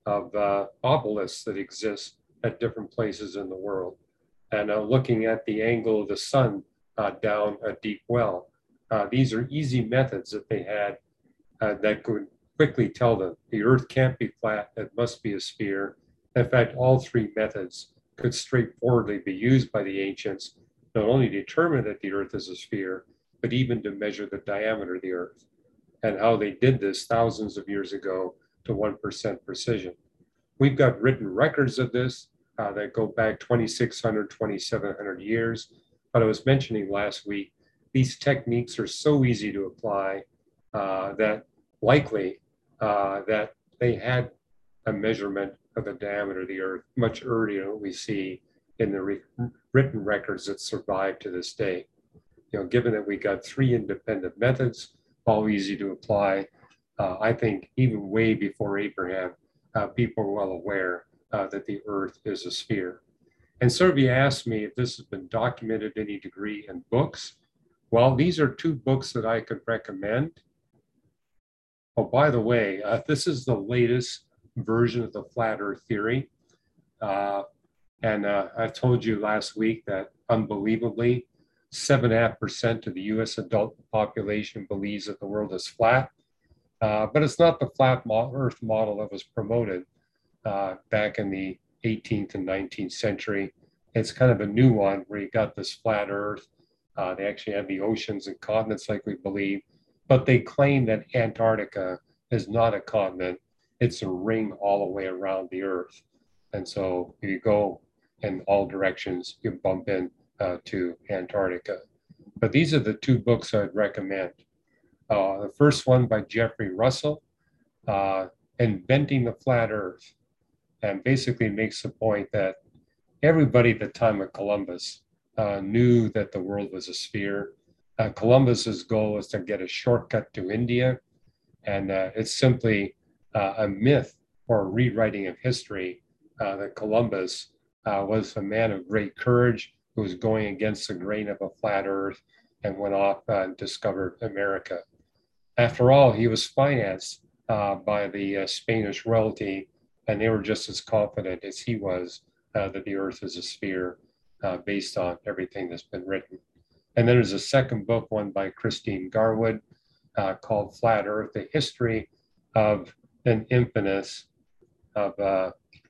of uh, obelisks that exist at different places in the world. And uh, looking at the angle of the sun uh, down a deep well. Uh, these are easy methods that they had uh, that could quickly tell them the earth can't be flat, it must be a sphere. In fact, all three methods could straightforwardly be used by the ancients, not only to determine that the earth is a sphere, but even to measure the diameter of the earth, and how they did this thousands of years ago to one percent precision. We've got written records of this uh, that go back twenty-six hundred, twenty-seven hundred years. But I was mentioning last week, these techniques are so easy to apply uh, that likely uh, that they had a measurement of the diameter of the earth much earlier than we see in the re- written records that survive to this day. You know, given that we got three independent methods, all easy to apply, uh, I think even way before Abraham, uh, people are well aware uh, that the earth is a sphere. And so if you ask me if this has been documented to any degree in books, well, these are two books that I could recommend. Oh, by the way, uh, this is the latest version of the flat earth theory. Uh, and uh, I told you last week that unbelievably, seven point five percent of the U S adult population believes that the world is flat. Uh, but it's not the flat mo- earth model that was promoted uh, back in the eighteenth and nineteenth century. It's kind of a new one where you got this flat earth. Uh, they actually have the oceans and continents like we believe, but they claim that Antarctica is not a continent. It's a ring all the way around the earth. And so if you go in all directions, you bump in uh, to Antarctica. But these are the two books I'd recommend. Uh, the first one by Jeffrey Russell, uh, Inventing the Flat Earth, and basically makes the point that everybody at the time of Columbus uh, knew that the world was a sphere. Uh, Columbus's goal was to get a shortcut to India, and uh, it's simply uh, a myth or a rewriting of history uh, that Columbus uh, was a man of great courage who was going against the grain of a flat earth and went off uh, and discovered America. After all, he was financed uh, by the uh, Spanish royalty, and they were just as confident as he was uh, that the earth is a sphere uh, based on everything that's been written. And then there's a second book, one by Christine Garwood, uh, called Flat Earth, the history of an infamous, of uh,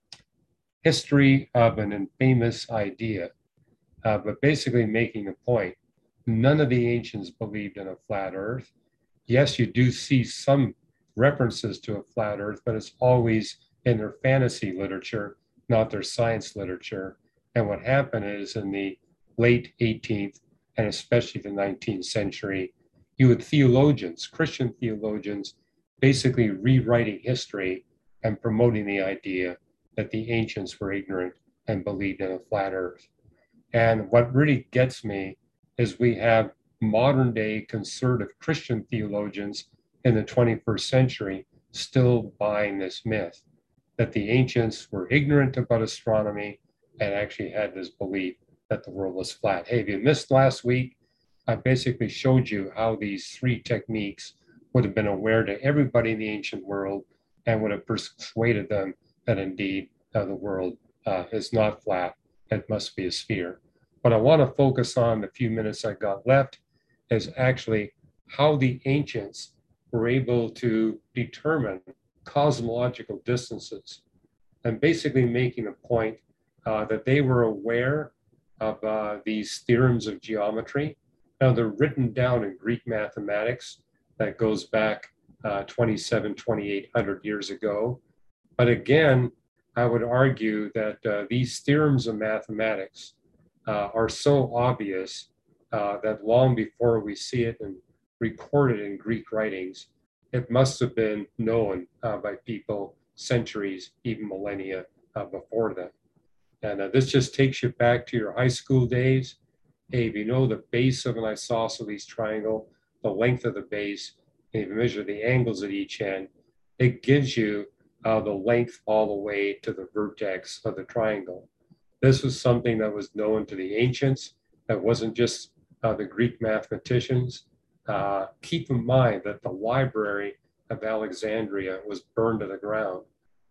history of an infamous idea, uh, but basically making a point. None of the ancients believed in a flat earth. Yes, you do see some references to a flat earth, but it's always in their fantasy literature, not their science literature. And what happened is in the late eighteenth and especially the nineteenth century, you had theologians, Christian theologians, basically rewriting history and promoting the idea that the ancients were ignorant and believed in a flat earth. And what really gets me is we have modern day conservative Christian theologians in the twenty-first century still buying this myth that the ancients were ignorant about astronomy and actually had this belief that the world was flat. Hey, if you missed last week, I basically showed you how these three techniques would have been aware to everybody in the ancient world and would have persuaded them that indeed uh, the world uh, is not flat, it must be a sphere. What I want to focus on the few minutes I got left is actually how the ancients were able to determine cosmological distances and basically making a point uh, that they were aware of uh, these theorems of geometry. Now they're written down in Greek mathematics that goes back uh, twenty-seven, twenty-eight hundred years ago. But again, I would argue that uh, these theorems of mathematics uh, are so obvious uh, that long before we see it and recorded in Greek writings, it must have been known uh, by people centuries, even millennia uh, before them. And uh, this just takes you back to your high school days. Hey, if you know the base of an isosceles triangle, the length of the base, and if you measure the angles at each end, it gives you uh, the length all the way to the vertex of the triangle. This was something that was known to the ancients. That wasn't just uh, the Greek mathematicians. Uh, keep in mind that the library of Alexandria was burned to the ground.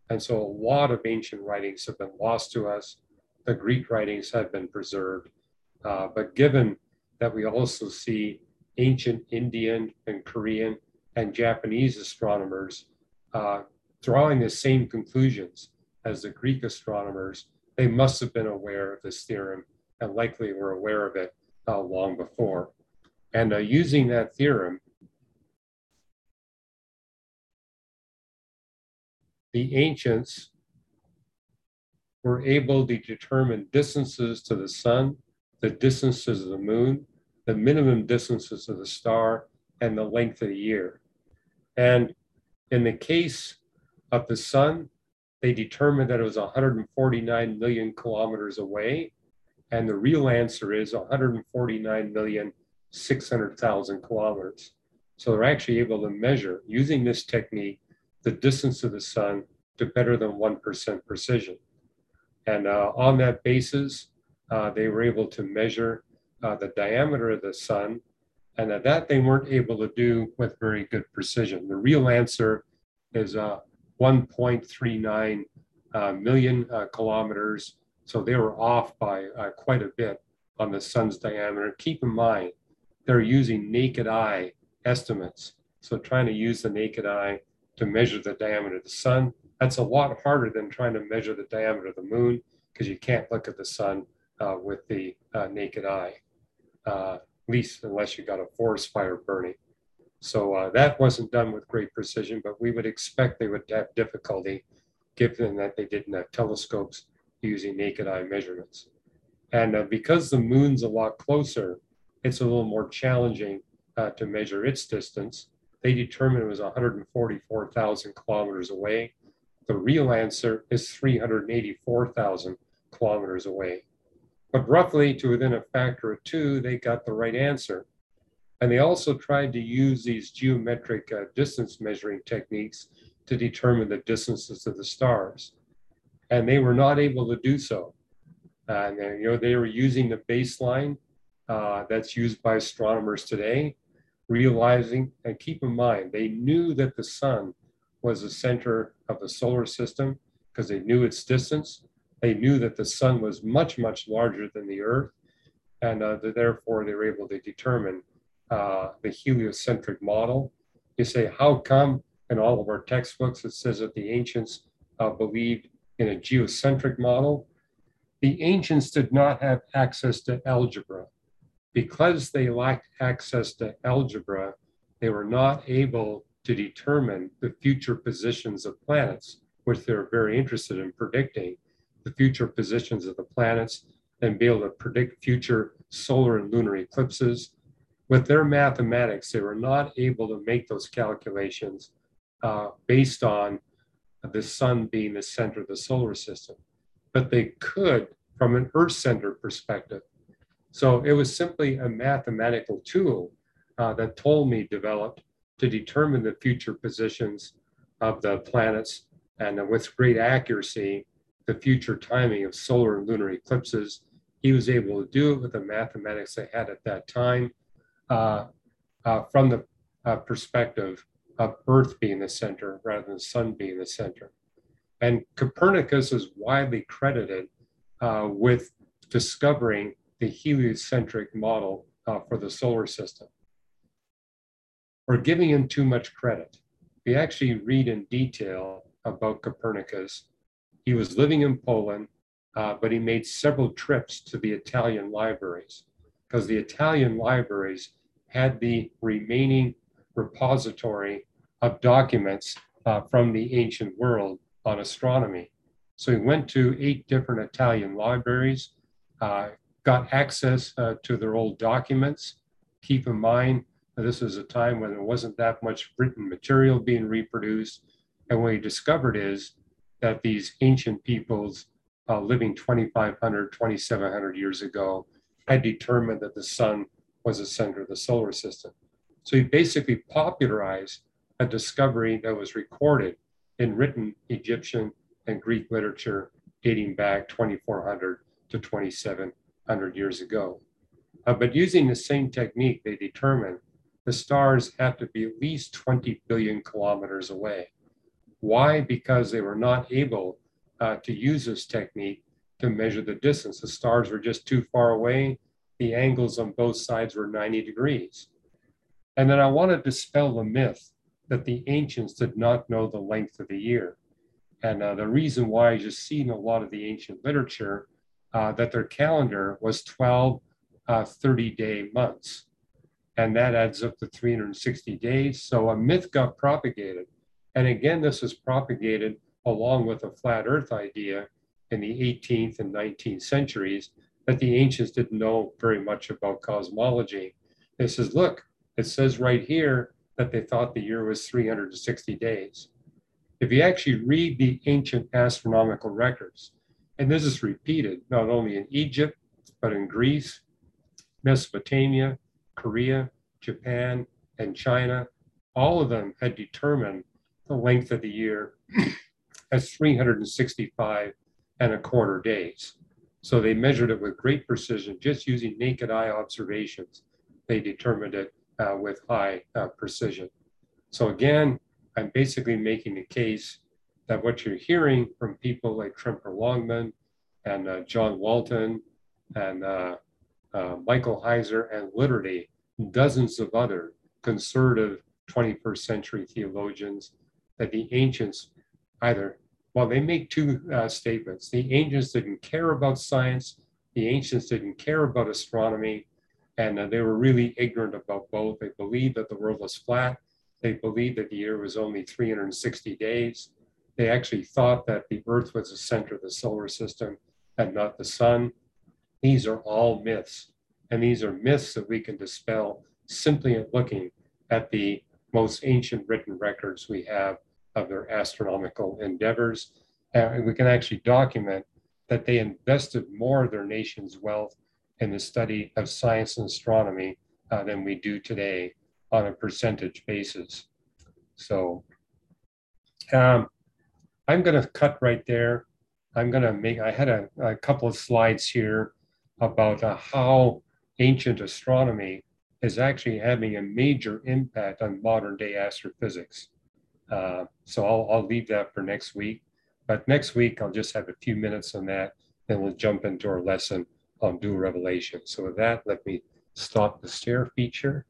And so a lot of ancient writings have been lost to us. The Greek writings have been preserved. Uh, but given that we also see ancient Indian and Korean and Japanese astronomers uh, drawing the same conclusions as the Greek astronomers, they must have been aware of this theorem and likely were aware of it uh, long before. And uh, using that theorem, the ancients were able to determine distances to the sun, the distances of the moon, the minimum distances of the star, and the length of the year. And in the case of the sun, they determined that it was one hundred forty-nine million kilometers away. And the real answer is one hundred forty-nine million six hundred thousand kilometers. So they're actually able to measure, using this technique, the distance of the sun to better than one percent precision. And uh, on that basis, uh, they were able to measure uh, the diameter of the sun, and that, that they weren't able to do with very good precision. The real answer is uh, one point three nine uh, million uh, kilometers. So they were off by uh, quite a bit on the sun's diameter. Keep in mind, they're using naked eye estimates. So trying to use the naked eye to measure the diameter of the sun, that's a lot harder than trying to measure the diameter of the moon, because you can't look at the sun uh, with the uh, naked eye, uh, at least unless you got a forest fire burning. So uh, that wasn't done with great precision, but we would expect they would have difficulty given that they didn't have telescopes using naked eye measurements. And uh, because the moon's a lot closer, it's a little more challenging uh, to measure its distance. They determined it was one hundred forty-four thousand kilometers away. The real answer is three hundred eighty-four thousand kilometers away. But roughly to within a factor of two, they got the right answer. And they also tried to use these geometric uh, distance measuring techniques to determine the distances of the stars. And they were not able to do so. Uh, and you know, they were using the baseline uh, that's used by astronomers today, realizing, and keep in mind, they knew that the sun was the center of the solar system because they knew its distance. They knew that the sun was much, much larger than the Earth, and uh, therefore they were able to determine uh, the heliocentric model. You say, how come in all of our textbooks it says that the ancients uh, believed in a geocentric model? The ancients did not have access to algebra. Because they lacked access to algebra, they were not able to determine the future positions of planets, which they're very interested in predicting the future positions of the planets and be able to predict future solar and lunar eclipses. With their mathematics, they were not able to make those calculations uh, based on the sun being the center of the solar system, but they could from an Earth-centered perspective. So it was simply a mathematical tool uh, that Ptolemy developed to determine the future positions of the planets, and uh, with great accuracy, the future timing of solar and lunar eclipses. He was able to do it with the mathematics they had at that time uh, uh, from the uh, perspective of Earth being the center rather than the sun being the center. And Copernicus is widely credited uh, with discovering the heliocentric model uh, for the solar system. We're giving him too much credit. We actually read in detail about Copernicus. He was living in Poland, uh, but he made several trips to the Italian libraries because the Italian libraries had the remaining repository of documents uh, from the ancient world on astronomy. So he went to eight different Italian libraries, uh, got access uh, to their old documents. Keep in mind that this was a time when there wasn't that much written material being reproduced. And what he discovered is that these ancient peoples uh, living twenty-five hundred, twenty-seven hundred years ago had determined that the sun was the center of the solar system. So he basically popularized a discovery that was recorded in written Egyptian and Greek literature dating back twenty-four hundred to twenty-seven hundred years ago. Uh, but using the same technique, they determined the stars have to be at least twenty billion kilometers away. Why? Because they were not able uh, to use this technique to measure the distance. The stars were just too far away. The angles on both sides were ninety degrees. And then I want to dispel the myth that the ancients did not know the length of the year. And uh, the reason why is you see in a lot of the ancient literature uh, that their calendar was twelve thirty-day months. And that adds up to three hundred sixty days. So a myth got propagated. And again, this was propagated along with a flat earth idea in the eighteenth and nineteenth centuries that the ancients didn't know very much about cosmology. They says, look, it says right here that they thought the year was three hundred sixty days. If you actually read the ancient astronomical records, and this is repeated not only in Egypt, but in Greece, Mesopotamia, Korea, Japan, and China, all of them had determined the length of the year as three hundred sixty-five and a quarter days. So they measured it with great precision, just using naked eye observations. They determined it uh, with high uh, precision. So again, I'm basically making the case that what you're hearing from people like Tremper Longman and uh, John Walton and uh, uh, Michael Heiser and literally dozens of other conservative twenty-first century theologians, that the ancients either, well, they make two uh, statements. The ancients didn't care about science, the ancients didn't care about astronomy, and uh, they were really ignorant about both. They believed that the world was flat. They believed that the year was only three hundred sixty days. They actually thought that the earth was the center of the solar system and not the sun. These are all myths. And these are myths that we can dispel simply at looking at the most ancient written records we have of their astronomical endeavors. And we can actually document that they invested more of their nation's wealth in the study of science and astronomy uh, than we do today on a percentage basis. So um, I'm going to cut right there. I'm going to make, I had a, a couple of slides here about uh, how ancient astronomy is actually having a major impact on modern day astrophysics. Uh, so I'll, I'll leave that for next week. But next week, I'll just have a few minutes on that, then we'll jump into our lesson on dual revelation. So with that, let me stop the share feature.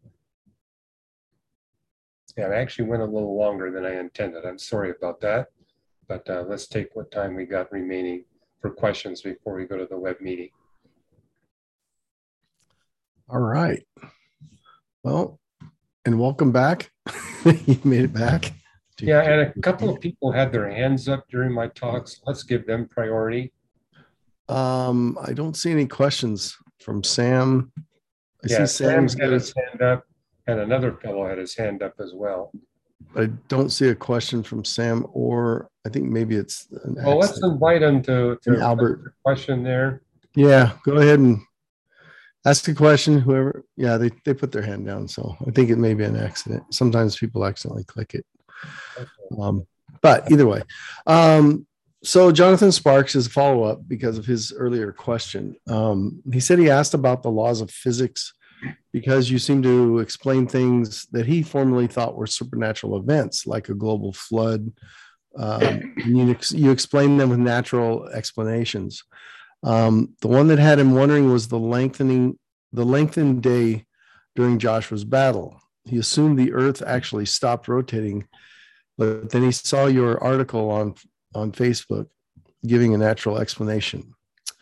Yeah, I actually went a little longer than I intended. I'm sorry about that. But uh, let's take what time we got remaining for questions before we go to the web meeting. All right. Well, and welcome back. You made it back. Yeah, and a couple of people had their hands up during my talks. Let's give them priority. Um, I don't see any questions from Sam. I yeah, see Sam's Sam had his hand up, and another fellow had his hand up as well. I don't see a question from Sam, or I think maybe it's an well, let's accident. invite him to, to And Albert. question there. Yeah, go ahead and ask a question. Whoever, yeah, they, they put their hand down. So I think it may be an accident. Sometimes people accidentally click it. Okay. Um, but either way. Um, so Jonathan Sparks is a follow-up because of his earlier question. Um, he said he asked about the laws of physics because you seem to explain things that he formerly thought were supernatural events, like a global flood. Um, you, you explain them with natural explanations. Um, the one that had him wondering was the lengthening, the lengthened day during Joshua's battle. He assumed the earth actually stopped rotating, but then he saw your article on, on Facebook giving a natural explanation.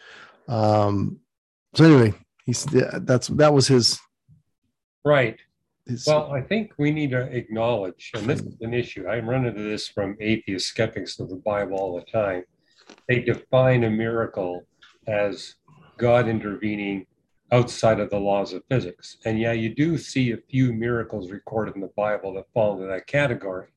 Um, so anyway, he's that's that was his right. His, well, I think we need to acknowledge, and this is an issue. I run into this from atheist skeptics of the Bible all the time. They define a miracle as God intervening outside of the laws of physics. And yeah, you do see a few miracles recorded in the Bible that fall into that category.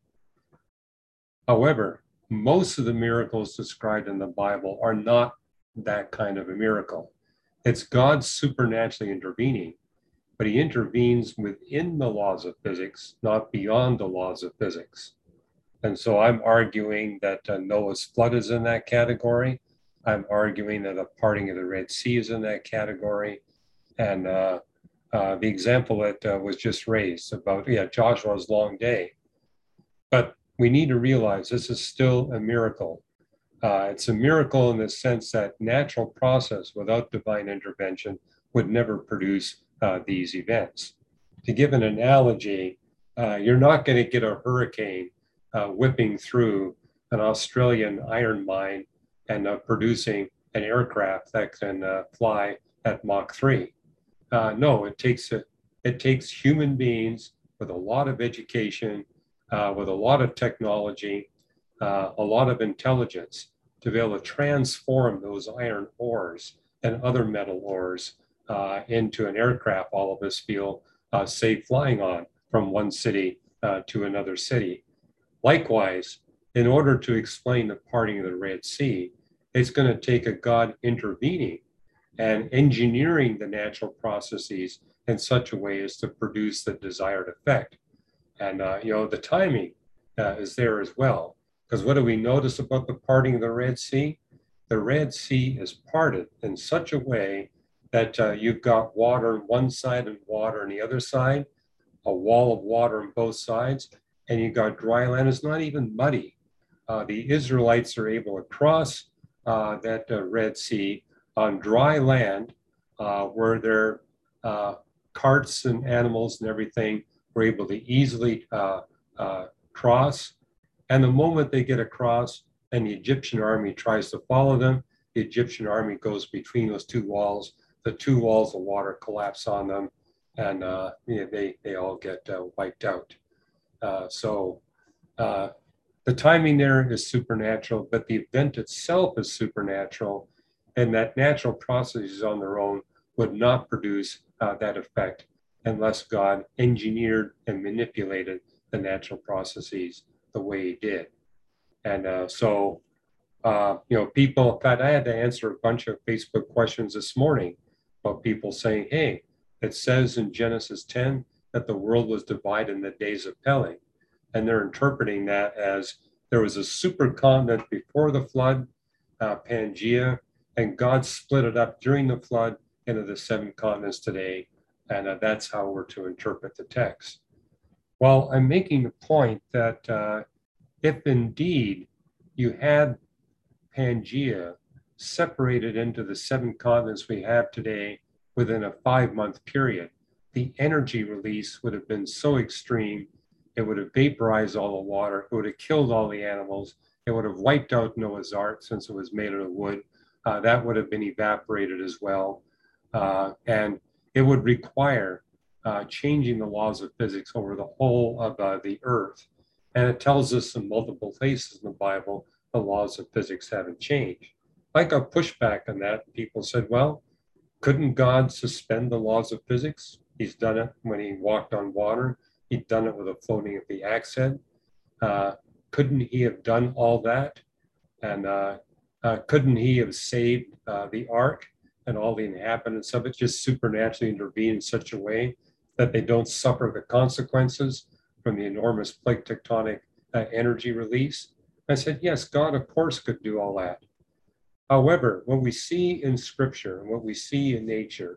However, most of the miracles described in the Bible are not that kind of a miracle. It's God supernaturally intervening, but he intervenes within the laws of physics, not beyond the laws of physics. And so I'm arguing that uh, Noah's flood is in that category. I'm arguing that the parting of the Red Sea is in that category. And uh, uh, the example that uh, was just raised about, yeah, Joshua's long day. But we need to realize this is still a miracle. Uh, it's a miracle in the sense that natural process without divine intervention would never produce uh, these events. To give an analogy, uh, you're not going to get a hurricane uh, whipping through an Australian iron mine and uh, producing an aircraft that can uh, fly at Mach three. Uh, no, it takes a, it takes human beings with a lot of education, uh, with a lot of technology, uh, a lot of intelligence to be able to transform those iron ores and other metal ores uh, into an aircraft all of us feel uh, safe flying on from one city uh, to another city. Likewise, in order to explain the parting of the Red Sea, it's going to take a God intervening and engineering the natural processes in such a way as to produce the desired effect. And, uh, you know, the timing uh, is there as well. Because what do we notice about the parting of the Red Sea? The Red Sea is parted in such a way that uh, you've got water on one side and water on the other side, a wall of water on both sides, and you've got dry land. It's not even muddy. Uh, the Israelites are able to cross uh, that uh, Red Sea on dry land uh, where their uh, carts and animals and everything were able to easily uh, uh, cross. And the moment they get across and the Egyptian army tries to follow them, the Egyptian army goes between those two walls. The two walls of water collapse on them, and uh, they, they all get uh, wiped out. Uh, so uh, the timing there is supernatural, but the event itself is supernatural, and that natural processes on their own would not produce uh, that effect unless God engineered and manipulated the natural processes the way he did. And uh, so, uh, you know, people, in fact, I had to answer a bunch of Facebook questions this morning about people saying, hey, it says in Genesis ten that the world was divided in the days of Peleg. And they're interpreting that as there was a supercontinent before the flood, uh, Pangaea, and God split it up during the flood into the seven continents today. And uh, that's how we're to interpret the text. Well, I'm making the point that uh, if indeed you had Pangaea separated into the seven continents we have today within a five-month period, the energy release would have been so extreme, it would have vaporized all the water, it would have killed all the animals, it would have wiped out Noah's Ark since it was made out of wood. Uh, that would have been evaporated as well. Uh, and it would require uh, changing the laws of physics over the whole of uh, the earth. And it tells us in multiple places in the Bible, the laws of physics haven't changed. I got pushback on that. People said, well, couldn't God suspend the laws of physics? He's done it when he walked on water. He'd done it with the floating of the axe head. Uh, couldn't he have done all that? And uh, uh, couldn't he have saved uh, the ark and all the inhabitants of it, just supernaturally intervene in such a way that they don't suffer the consequences from the enormous plate tectonic uh, energy release? I said, yes, God, of course, could do all that. However, what we see in scripture and what we see in nature,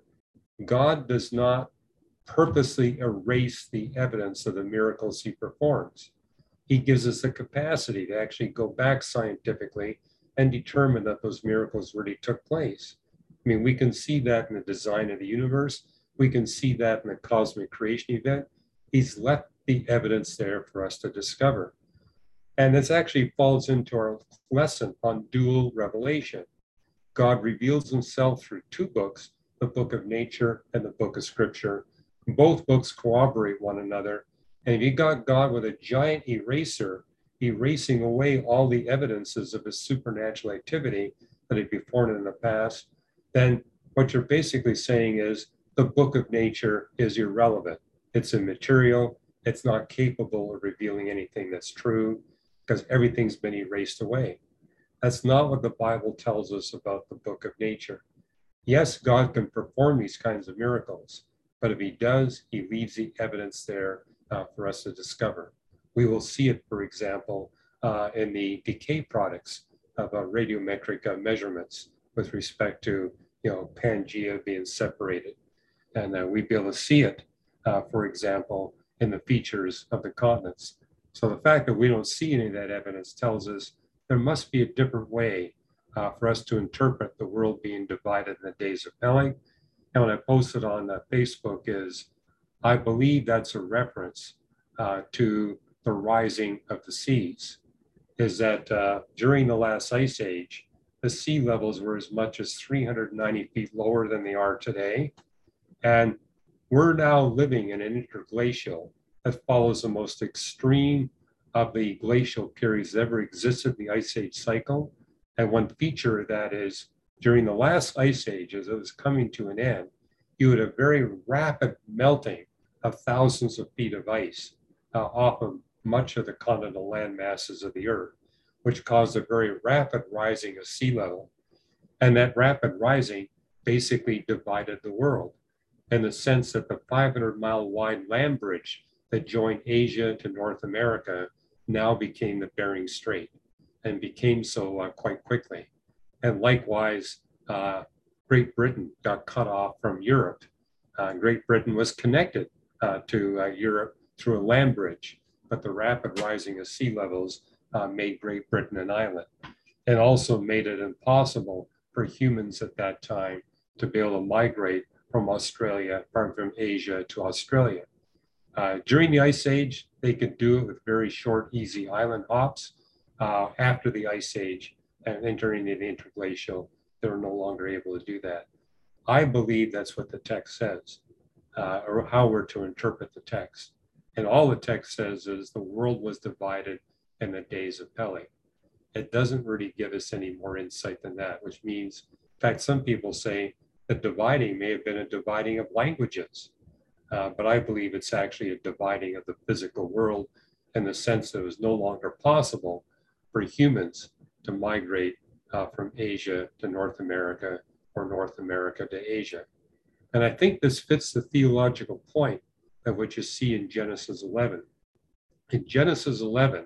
God does not purposely erase the evidence of the miracles he performs. He gives us the capacity to actually go back scientifically and determine that those miracles really took place. I mean, we can see that in the design of the universe. We can see that in the cosmic creation event. He's left the evidence there for us to discover. And this actually falls into our lesson on dual revelation. God reveals himself through two books, the book of nature and the book of scripture. Both books corroborate one another. And if you got God with a giant eraser, erasing away all the evidences of his supernatural activity that he performed in the past, then what you're basically saying is the book of nature is irrelevant. It's immaterial. It's not capable of revealing anything that's true because everything's been erased away. That's not what the Bible tells us about the book of nature. Yes, God can perform these kinds of miracles, but if he does, he leaves the evidence there uh, for us to discover. We will see it, for example, uh, in the decay products of uh, radiometric uh, measurements with respect to, you know, Pangaea being separated. And uh, we'd be able to see it, uh, for example, in the features of the continents. So the fact that we don't see any of that evidence tells us there must be a different way uh, for us to interpret the world being divided in the days of Peleg. And what I posted on uh, Facebook is, I believe that's a reference uh, to the rising of the seas, is that uh, during the last ice age, the sea levels were as much as three hundred ninety feet lower than they are today. And we're now living in an interglacial that follows the most extreme of the glacial periods that ever existed in the ice age cycle. And one feature of that is during the last ice age, as it was coming to an end, you had a very rapid melting of thousands of feet of ice uh, off of much of the continental land masses of the Earth, which caused a very rapid rising of sea level. And that rapid rising basically divided the world in the sense that the five hundred mile wide land bridge that joined Asia to North America now became the Bering Strait, and became so uh, quite quickly. And likewise, uh, Great Britain got cut off from Europe. Uh, Great Britain was connected uh, to uh, Europe through a land bridge, but the rapid rising of sea levels uh, made Great Britain an island, and also made it impossible for humans at that time to be able to migrate from Australia, from, from Asia to Australia. Uh, during the Ice Age, they could do it with very short, easy island hops. Uh, after the Ice Age and entering the interglacial, they were no longer able to do that. I believe that's what the text says, uh, or how we're to interpret the text. And all the text says is the world was divided in the days of Peleg. It doesn't really give us any more insight than that, which means, in fact, some people say that dividing may have been a dividing of languages. Uh, but I believe it's actually a dividing of the physical world in the sense that it was no longer possible for humans to migrate uh, from Asia to North America or North America to Asia. And I think this fits the theological point of what you see in Genesis eleven. In Genesis eleven,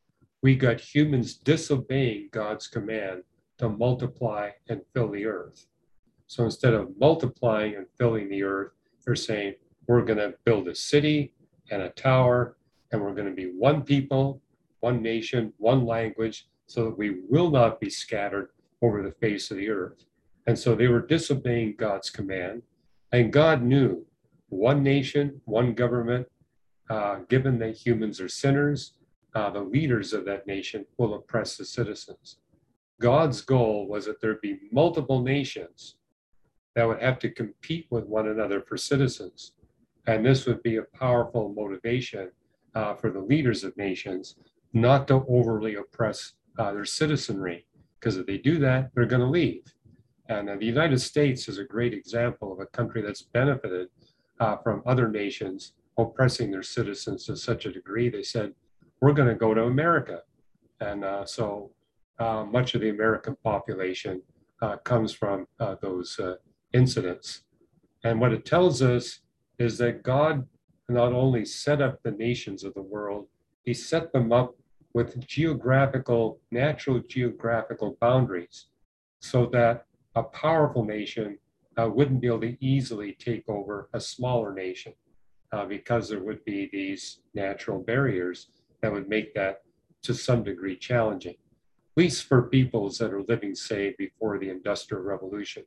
we got humans disobeying God's command to multiply and fill the earth. So instead of multiplying and filling the earth, they're saying, we're going to build a city and a tower, and we're going to be one people, one nation, one language, so that we will not be scattered over the face of the earth. And so they were disobeying God's command. And God knew one nation, one government, uh, given that humans are sinners, uh, the leaders of that nation will oppress the citizens. God's goal was that there be multiple nations that would have to compete with one another for citizens. And this would be a powerful motivation uh, for the leaders of nations not to overly oppress uh, their citizenry, because if they do that, they're going to leave. And uh, the United States is a great example of a country that's benefited uh, from other nations oppressing their citizens to such a degree. They said, we're going to go to America. And uh, so uh, much of the American population uh, comes from uh, those uh, incidents. And what it tells us is that God not only set up the nations of the world, he set them up with geographical, natural geographical boundaries, so that a powerful nation uh, wouldn't be able to easily take over a smaller nation uh, because there would be these natural barriers that would make that to some degree challenging, at least for peoples that are living, say, before the Industrial Revolution.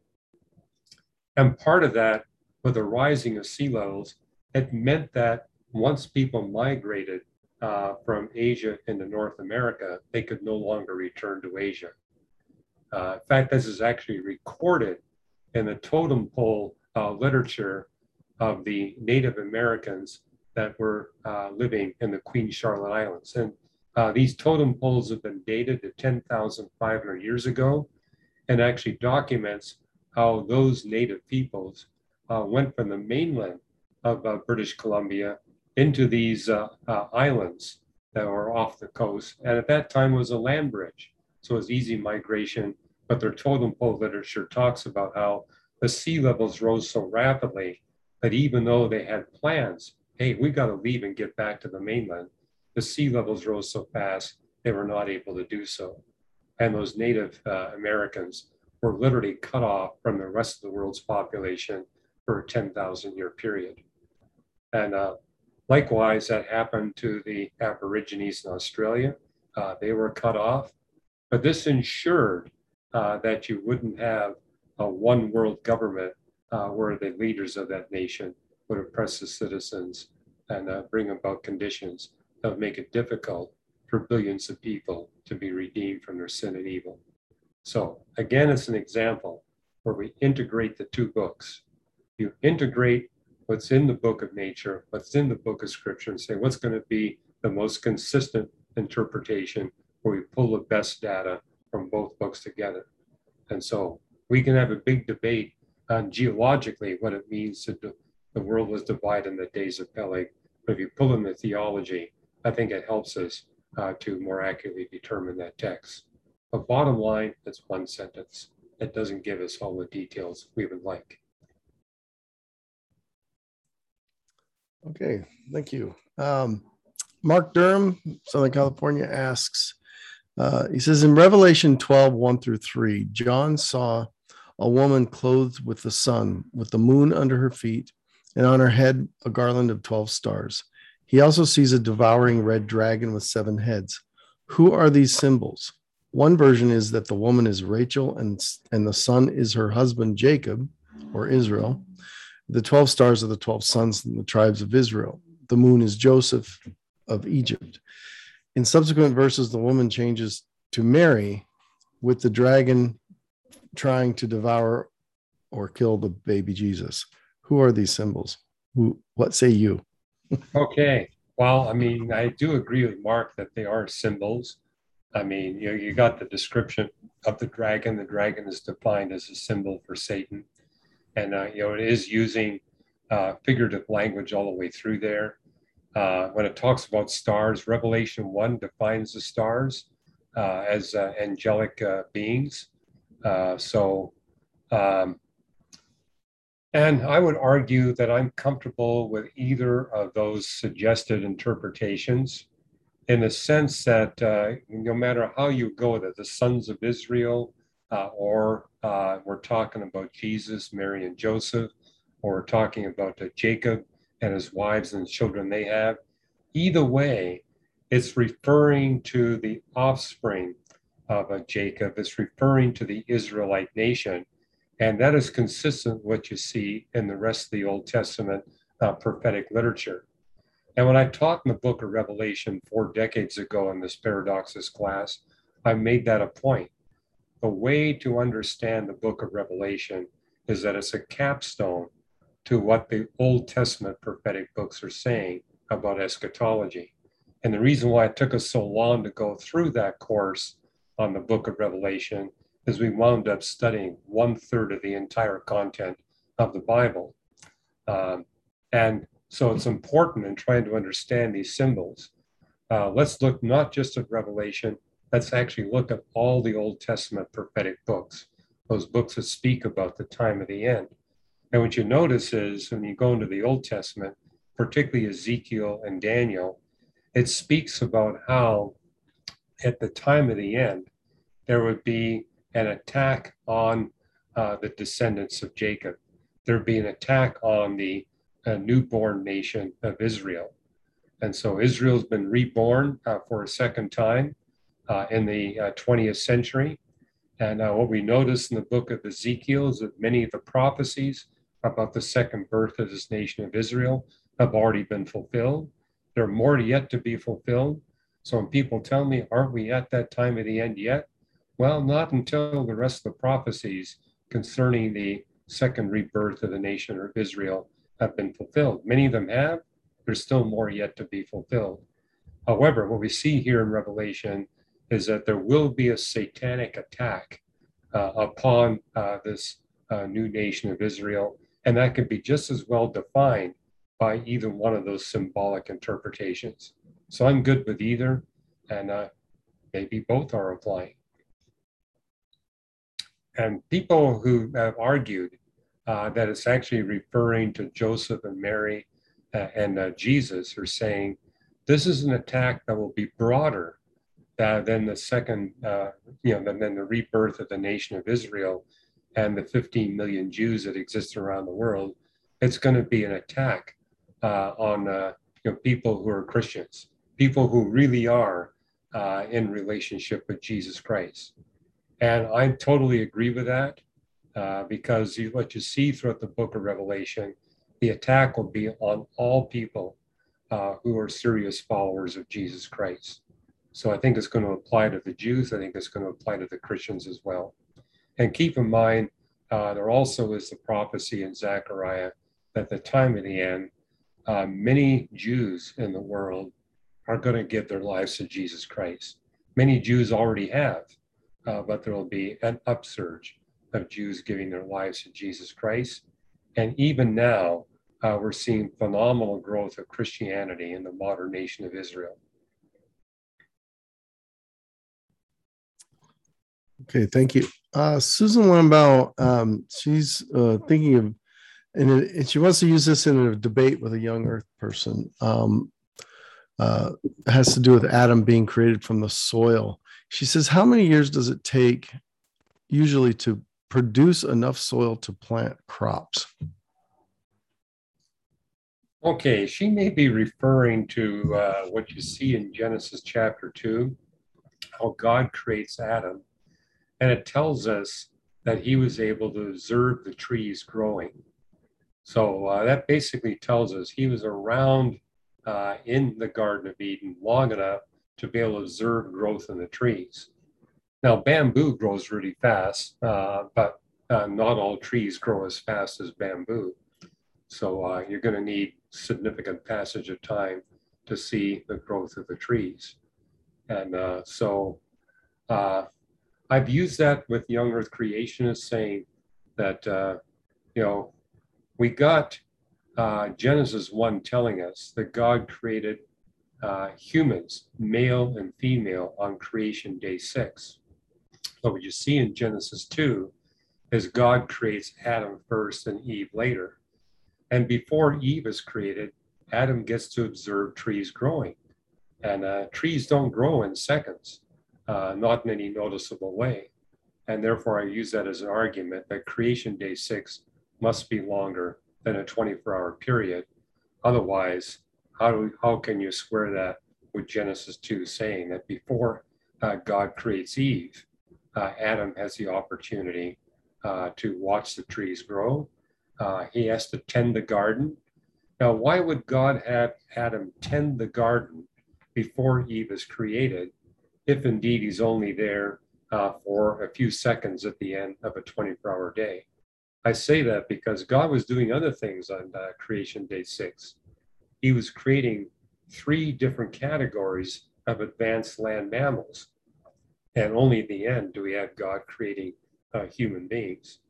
And part of that, with the rising of sea levels, it meant that once people migrated uh, from Asia into North America, they could no longer return to Asia. Uh, in fact, this is actually recorded in the totem pole uh, literature of the Native Americans that were uh, living in the Queen Charlotte Islands. And uh, these totem poles have been dated to ten thousand five hundred years ago, and actually documents how those native peoples uh, went from the mainland of uh, British Columbia into these uh, uh, islands that were off the coast. And at that time was a land bridge. So it was easy migration, but their totem pole literature talks about how the sea levels rose so rapidly that even though they had plans, hey, we got to leave and get back to the mainland, the sea levels rose so fast, they were not able to do so. And those Native uh, Americans were literally cut off from the rest of the world's population for a ten thousand year period. And uh, Likewise, that happened to the Aborigines in Australia. Uh, they were cut off, but this ensured uh, that you wouldn't have a one world government uh, where the leaders of that nation would oppress the citizens and uh, bring about conditions that would make it difficult for billions of people to be redeemed from their sin and evil. So again, it's an example where we integrate the two books. You integrate what's in the book of nature, what's in the book of scripture, and say what's going to be the most consistent interpretation where we pull the best data from both books together. And so we can have a big debate on geologically what it means to do, the world was divided in the days of Peleg. But if you pull in the theology, I think it helps us uh, to more accurately determine that text. But bottom line, it's one sentence. It doesn't give us all the details we would like. Okay, thank you. Um, Mark Durham, Southern California asks, uh, he says in Revelation twelve, one through three, John saw a woman clothed with the sun, with the moon under her feet, and on her head a garland of twelve stars. He also sees a devouring red dragon with seven heads. Who are these symbols? One version is that the woman is Rachel and, and the son is her husband Jacob, or Israel. The twelve stars are the twelve sons and the tribes of Israel. The moon is Joseph of Egypt. In subsequent verses, the woman changes to Mary, with the dragon trying to devour or kill the baby Jesus. Who are these symbols? Who? What say you? Okay. Well, I mean, I do agree with Mark that they are symbols. I mean, you know, you got the description of the dragon. The dragon is defined as a symbol for Satan. And, uh, you know, it is using uh, figurative language all the way through there. Uh, when it talks about stars, Revelation one defines the stars uh, as uh, angelic uh, beings. Uh, so, um, and I would argue that I'm comfortable with either of those suggested interpretations in the sense that uh, no matter how you go with it, the sons of Israel, uh, or uh, we're talking about Jesus, Mary, and Joseph, or we're talking about uh, Jacob and his wives and children they have. Either way, it's referring to the offspring of uh, Jacob. It's referring to the Israelite nation. And that is consistent with what you see in the rest of the Old Testament uh, prophetic literature. And when I taught in the book of Revelation four decades ago in this paradoxes class, I made that a point. The way to understand the book of Revelation is that it's a capstone to what the Old Testament prophetic books are saying about eschatology. And the reason why it took us so long to go through that course on the book of Revelation is we wound up studying one third of the entire content of the Bible. Um, and so it's important in trying to understand these symbols. Uh, let's look not just at Revelation, let's actually look at all the Old Testament prophetic books, those books that speak about the time of the end. And what you notice is when you go into the Old Testament, particularly Ezekiel and Daniel, it speaks about how at the time of the end, there would be an attack on uh, the descendants of Jacob. There'd be an attack on the uh, newborn nation of Israel. And so Israel's been reborn uh, for a second time uh, in the uh, twentieth century. And uh, what we notice in the book of Ezekiel is that many of the prophecies about the second birth of this nation of Israel have already been fulfilled. There are more yet to be fulfilled. So when people tell me, aren't we at that time of the end yet? Well, not until the rest of the prophecies concerning the second rebirth of the nation of Israel have been fulfilled. Many of them have. There's still more yet to be fulfilled. However, what we see here in Revelation is that there will be a satanic attack uh, upon uh, this uh, new nation of Israel, and that can be just as well defined by either one of those symbolic interpretations. So I'm good with either, and uh, maybe both are applying. And people who have argued uh, that it's actually referring to Joseph and Mary uh, and uh, Jesus are saying this is an attack that will be broader uh, than the second, uh, you know, than, than the rebirth of the nation of Israel and the fifteen million Jews that exist around the world. It's going to be an attack uh, on uh, you know, people who are Christians, people who really are uh, in relationship with Jesus Christ. And I totally agree with that uh, because you, what you see throughout the book of Revelation, the attack will be on all people uh, who are serious followers of Jesus Christ. So I think it's going to apply to the Jews. I think it's going to apply to the Christians as well. And keep in mind, uh, there also is the prophecy in Zechariah that at the time of the end, uh, many Jews in the world are going to give their lives to Jesus Christ. Many Jews already have, uh, but there will be an upsurge of Jews giving their lives to Jesus Christ. And even now, uh, we're seeing phenomenal growth of Christianity in the modern nation of Israel. Okay, thank you. Uh, Susan Lambeau, um, she's uh, thinking of, and, it, and she wants to use this in a debate with a young Earth person. Um, uh, it has to do with Adam being created from the soil. She says, how many years does it take usually to produce enough soil to plant crops? Okay, she may be referring to uh, what you see in Genesis chapter two, how God creates Adam. And it tells us that he was able to observe the trees growing. So uh, that basically tells us he was around uh, in the Garden of Eden long enough to be able to observe growth in the trees. Now, bamboo grows really fast, uh, but uh, not all trees grow as fast as bamboo. So uh, you're going to need significant passage of time to see the growth of the trees. And uh, so uh, I've used that with young Earth creationists, saying that, uh, you know, we got uh, Genesis one telling us that God created uh, humans, male and female, on creation day six. But what you see in Genesis two is God creates Adam first and Eve later. And before Eve is created, Adam gets to observe trees growing. And uh, trees don't grow in seconds, uh, not in any noticeable way. And therefore, I use that as an argument that creation day six must be longer than a twenty-four hour period. Otherwise, how, do we, how can you square that with Genesis two saying that before uh, God creates Eve, uh, Adam has the opportunity uh, to watch the trees grow. Uh, he has to tend the garden. Now, why would God have Adam tend the garden before Eve is created, if indeed he's only there uh, for a few seconds at the end of a twenty-four hour day? I say that because God was doing other things on uh, creation day six. He was creating three different categories of advanced land mammals. And only at the end do we have God creating uh, human beings.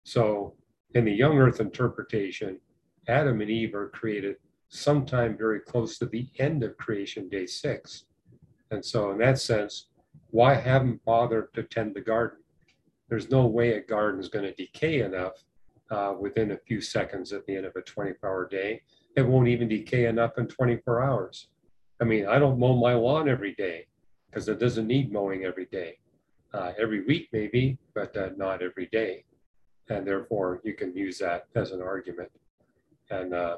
So in the young Earth interpretation, Adam and Eve are created sometime very close to the end of creation day six. And so in that sense, why haven't bothered to tend the garden? There's no way a garden is going to decay enough uh, within a few seconds at the end of a twenty-four hour day. It won't even decay enough in twenty-four hours. I mean, I don't mow my lawn every day because it doesn't need mowing every day. Uh, every week maybe, but uh, not every day. And therefore, you can use that as an argument. And uh,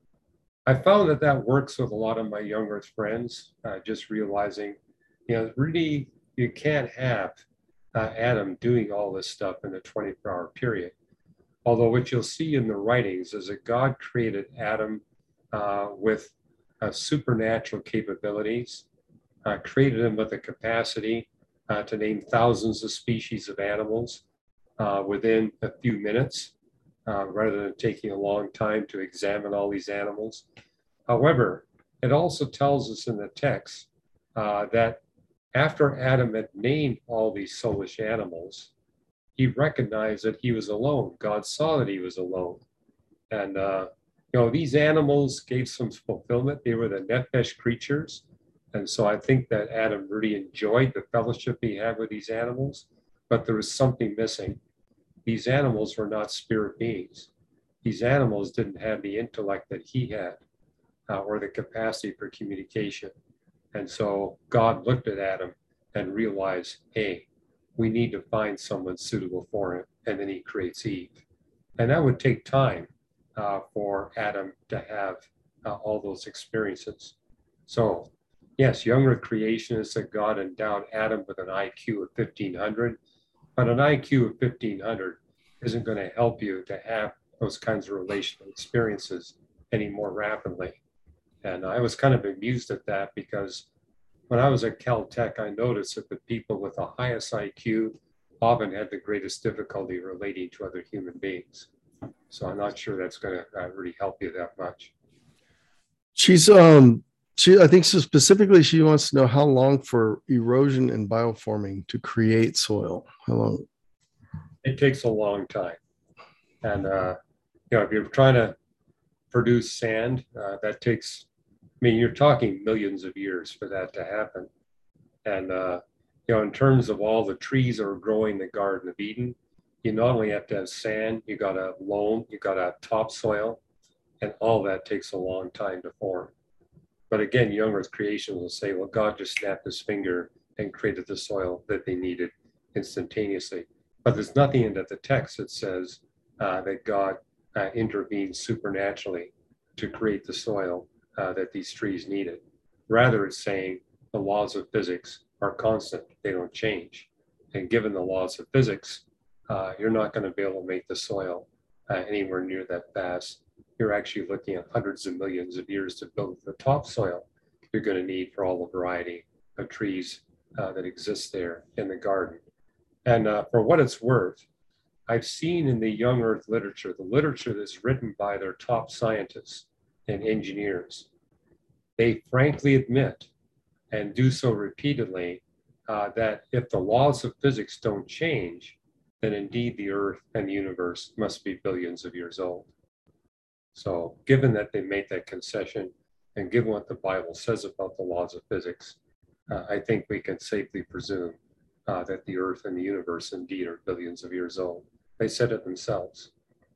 I found that that works with a lot of my young Earth friends, uh, just realizing, you know, really, you can't have uh, Adam doing all this stuff in a twenty-four hour period. Although what you'll see in the writings is that God created Adam uh, with uh, supernatural capabilities, uh, created him with the capacity uh, to name thousands of species of animals uh, within a few minutes, uh, rather than taking a long time to examine all these animals. However, it also tells us in the text uh, that after Adam had named all these soulish animals, he recognized that he was alone. God saw that he was alone. And, uh, you know, these animals gave some fulfillment. They were the nephesh creatures. And so I think that Adam really enjoyed the fellowship he had with these animals, but there was something missing. These animals were not spirit beings. These animals didn't have the intellect that he had uh, or the capacity for communication. And so God looked at Adam and realized, hey, we need to find someone suitable for him. And then he creates Eve. And that would take time uh, for Adam to have uh, all those experiences. So, yes, younger creationists that God endowed Adam with an I Q of fifteen hundred, but an I Q of fifteen hundred isn't going to help you to have those kinds of relational experiences any more rapidly. And I was kind of amused at that because when I was at Caltech, I noticed that the people with the highest I Q often had the greatest difficulty relating to other human beings. So I'm not sure that's going to uh, really help you that much. She's um she I think so specifically she wants to know how long for erosion and bioforming to create soil. How long? It takes a long time. And uh, you know, if you're trying to produce sand, uh, that takes, I mean, you're talking millions of years for that to happen. And uh, you know, in terms of all the trees that are growing in the Garden of Eden, you not only have to have sand, you got to have loam, you got to have topsoil, and all that takes a long time to form. But again, young earth creation will say, well, God just snapped his finger and created the soil that they needed instantaneously. But there's nothing in the text that says uh, that God uh, intervened supernaturally to create the soil uh, that these trees needed. Rather, it's saying the laws of physics are constant, they don't change. And given the laws of physics, uh, you're not going to be able to make the soil uh, anywhere near that fast. You're actually looking at hundreds of millions of years to build the topsoil you're going to need for all the variety of trees uh, that exist there in the garden. And uh, for what it's worth, I've seen in the young earth literature, the literature that's written by their top scientists and engineers, they frankly admit and do so repeatedly uh, that if the laws of physics don't change, then indeed the earth and the universe must be billions of years old. So given that they made that concession and given what the Bible says about the laws of physics, uh, I think we can safely presume uh, that the earth and the universe indeed are billions of years old. They said it themselves.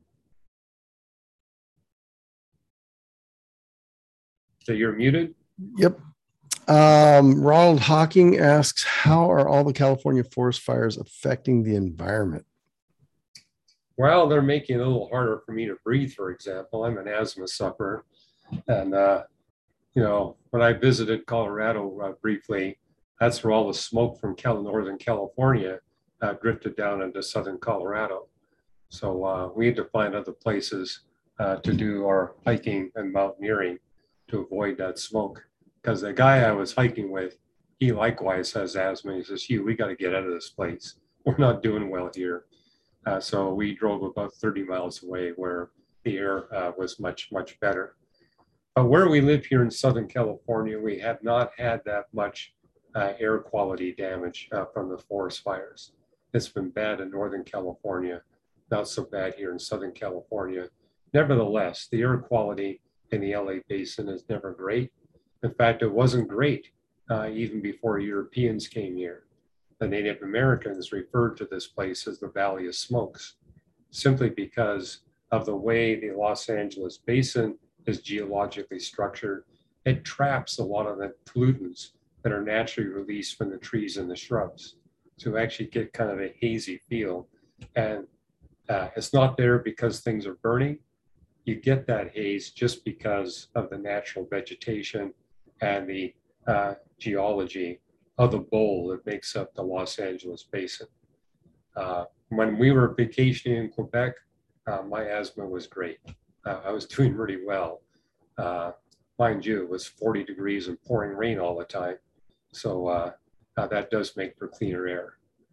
So you're muted? Yep. Um, Ronald Hawking asks, how are all the California forest fires affecting the environment? Well, they're making it a little harder for me to breathe, for example. I'm an asthma sufferer. And, uh, you know, when I visited Colorado uh, briefly, that's where all the smoke from Cal- Northern California uh, drifted down into Southern Colorado. So uh, we had to find other places uh, to do our hiking and mountaineering to avoid that smoke. Because the guy I was hiking with, he likewise has asthma. He says, Hugh, we got to get out of this place. We're not doing well here. Uh, so we drove about thirty miles away where the air uh, was much, much better. But where we live here in Southern California, we have not had that much uh, air quality damage uh, from the forest fires. It's been bad in Northern California, not so bad here in Southern California. Nevertheless, the air quality in the L A basin is never great. In fact, it wasn't great uh, even before Europeans came here. The Native Americans referred to this place as the Valley of Smokes, simply because of the way the Los Angeles basin is geologically structured. It traps a lot of the pollutants that are naturally released from the trees and the shrubs to actually get kind of a hazy feel. And uh, it's not there because things are burning. You get that haze just because of the natural vegetation and the uh, geology of the bowl that makes up the Los Angeles basin. Uh, when we were vacationing in Quebec, uh, my asthma was great. Uh, I was doing really well. Uh, mind you, it was forty degrees and pouring rain all the time. So uh, uh, that does make for cleaner air.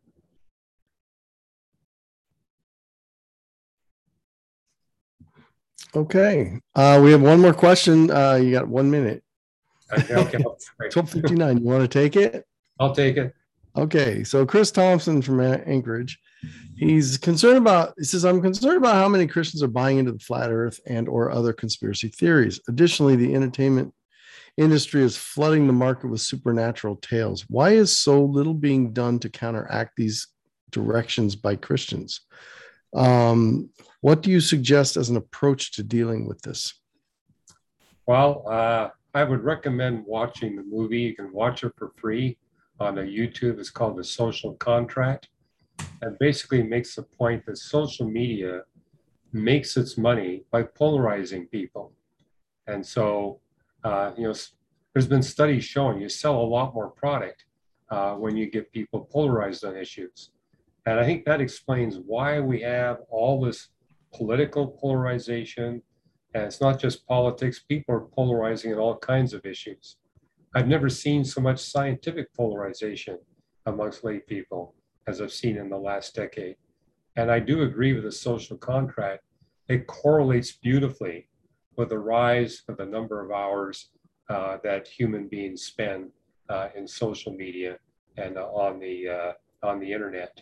Okay. Uh, we have one more question. Uh, you got one minute. Okay, okay. twelve fifty-nine. You want to take it? I'll take it. Okay. So Chris Thompson from Anchorage, he's concerned about, he says, I'm concerned about how many Christians are buying into the flat earth and or other conspiracy theories. Additionally, the entertainment industry is flooding the market with supernatural tales. Why is so little being done to counteract these directions by Christians? Um, what do you suggest as an approach to dealing with this? Well, uh, I would recommend watching the movie. You can watch it for free on a YouTube. It's called The Social Contract. And basically makes the point that social media makes its money by polarizing people. And so, uh, you know, s- there's been studies showing you sell a lot more product uh, when you get people polarized on issues. And I think that explains why we have all this political polarization. And it's not just politics, people are polarizing in all kinds of issues. I've never seen so much scientific polarization amongst lay people as I've seen in the last decade. And I do agree with the social contract. It correlates beautifully with the rise of the number of hours uh, that human beings spend uh, in social media and uh, on the uh, on the internet.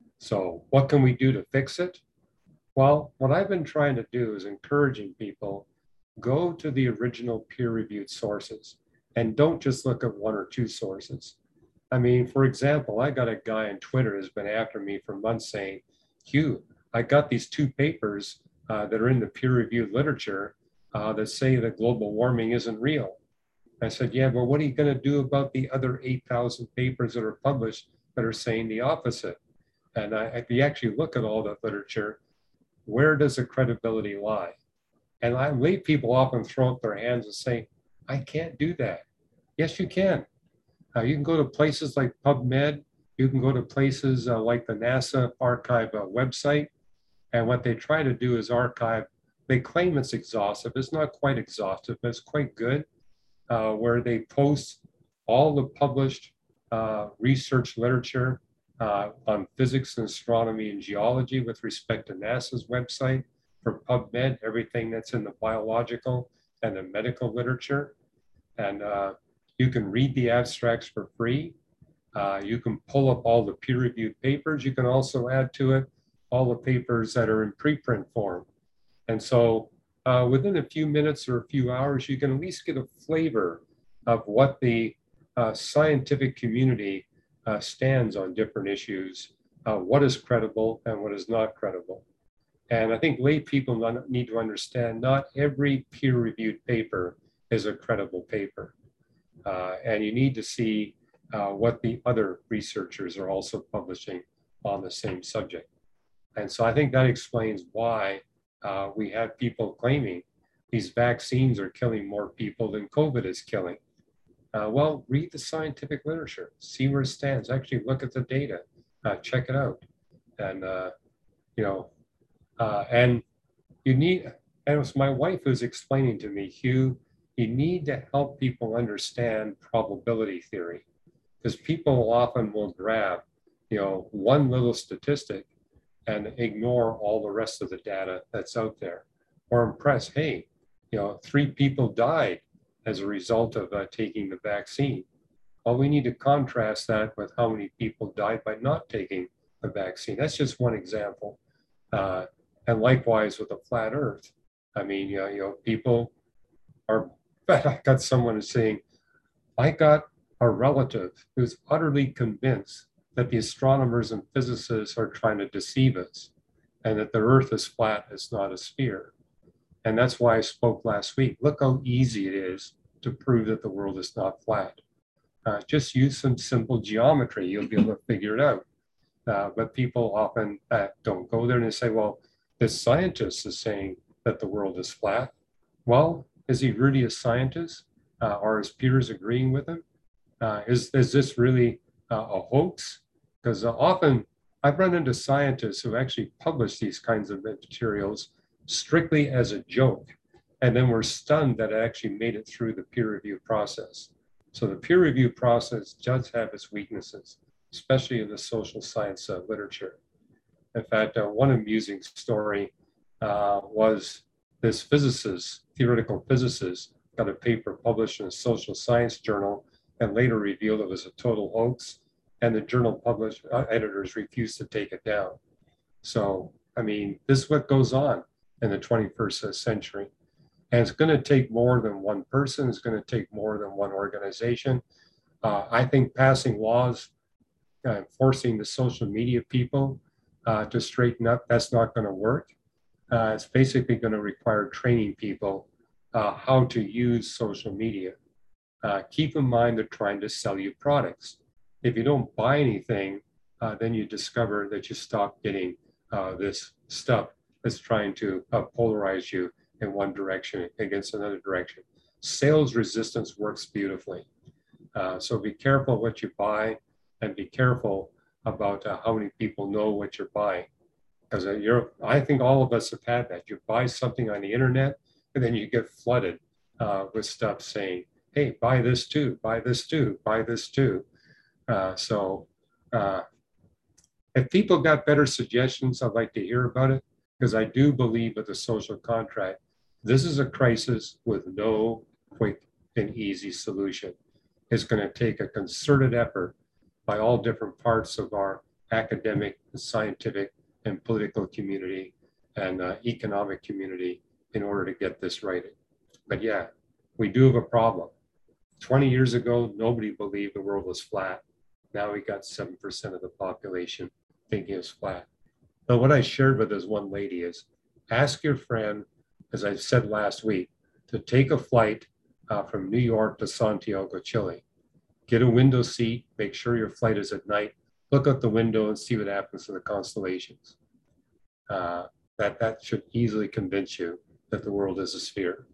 So, what can we do to fix it? Well, what I've been trying to do is encouraging people go to the original peer-reviewed sources and don't just look at one or two sources. I mean, for example, I got a guy on Twitter who's been after me for months saying, Hugh, I got these two papers uh, that are in the peer-reviewed literature uh, that say that global warming isn't real. I said, yeah, but what are you going to do about the other eight thousand papers that are published that are saying the opposite? And I, if you actually look at all that literature, where does the credibility lie? And I lay people often throw up their hands and say, I can't do that. Yes, you can. Uh, you can go to places like PubMed. You can go to places uh, like the NASA archive uh, website. And what they try to do is archive, they claim it's exhaustive. It's not quite exhaustive, but it's quite good, uh, where they post all the published uh, research literature uh, on physics and astronomy and geology with respect to NASA's website. For PubMed, everything that's in the biological and the medical literature. And uh, you can read the abstracts for free. Uh, you can pull up all the peer-reviewed papers. You can also add to it all the papers that are in preprint form. And so uh, within a few minutes or a few hours, you can at least get a flavor of what the uh, scientific community uh, stands on different issues, uh, what is credible and what is not credible. And I think lay people need to understand not every peer-reviewed paper is a credible paper. Uh, and you need to see uh, what the other researchers are also publishing on the same subject. And so I think that explains why uh, we have people claiming these vaccines are killing more people than COVID is killing. Uh, well, read the scientific literature, see where it stands, actually look at the data, uh, check it out. And, uh, you know, uh, and you need, and it was my wife who's explaining to me, Hugh, you need to help people understand probability theory, because people often will grab, you know, one little statistic and ignore all the rest of the data that's out there, or impress, hey, you know, three people died as a result of uh, taking the vaccine. Well, we need to contrast that with how many people died by not taking the vaccine. That's just one example. Uh, and likewise with the flat earth. I mean, you know, you know people are, I got someone saying, I got a relative who's utterly convinced that the astronomers and physicists are trying to deceive us and that the earth is flat, it's not a sphere. And that's why I spoke last week. Look how easy it is to prove that the world is not flat. Uh, just use some simple geometry, you'll be able to figure it out. Uh, but people often uh, don't go there and they say, well, this scientist is saying that the world is flat. Well, is he really a scientist? Uh, are his peers agreeing with him? Uh, is, is this really uh, a hoax? Because uh, often I've run into scientists who actually publish these kinds of materials strictly as a joke, and then were stunned that it actually made it through the peer review process. So the peer review process does have its weaknesses, especially in the social science uh, literature. In fact, uh, one amusing story uh, was this physicist, theoretical physicist, got a paper published in a social science journal and later revealed it was a total hoax. And the journal published, uh, editors refused to take it down. So, I mean, this is what goes on in the twenty-first century. And it's going to take more than one person, it's going to take more than one organization. Uh, I think passing laws, uh, forcing the social media people uh, to straighten up, that's not going to work. Uh, it's basically going to require training people uh, how to use social media. Uh, keep in mind they're trying to sell you products. If you don't buy anything, uh, then you discover that you stop getting uh, this stuff that's trying to uh, polarize you in one direction against another direction. Sales resistance works beautifully. Uh, so be careful what you buy, and be careful about uh, how many people know what you're buying. Because uh, you're, I think all of us have had that. You buy something on the internet, and then you get flooded uh, with stuff saying, hey, buy this too, buy this too, buy this too. Uh, so uh, if people got better suggestions, I'd like to hear about it, because I do believe with the social contract, this is a crisis with no quick and easy solution. It's going to take a concerted effort by all different parts of our academic, scientific, and political community and uh, economic community in order to get this right. But yeah, we do have a problem. twenty years ago, nobody believed the world was flat. Now we got seven percent of the population thinking it's flat. But what I shared with this one lady is, ask your friend, as I said last week, to take a flight uh, from New York to Santiago, Chile. Get a window seat, make sure your flight is at night, look out the window and see what happens to the constellations. Uh, that, that should easily convince you that the world is a sphere.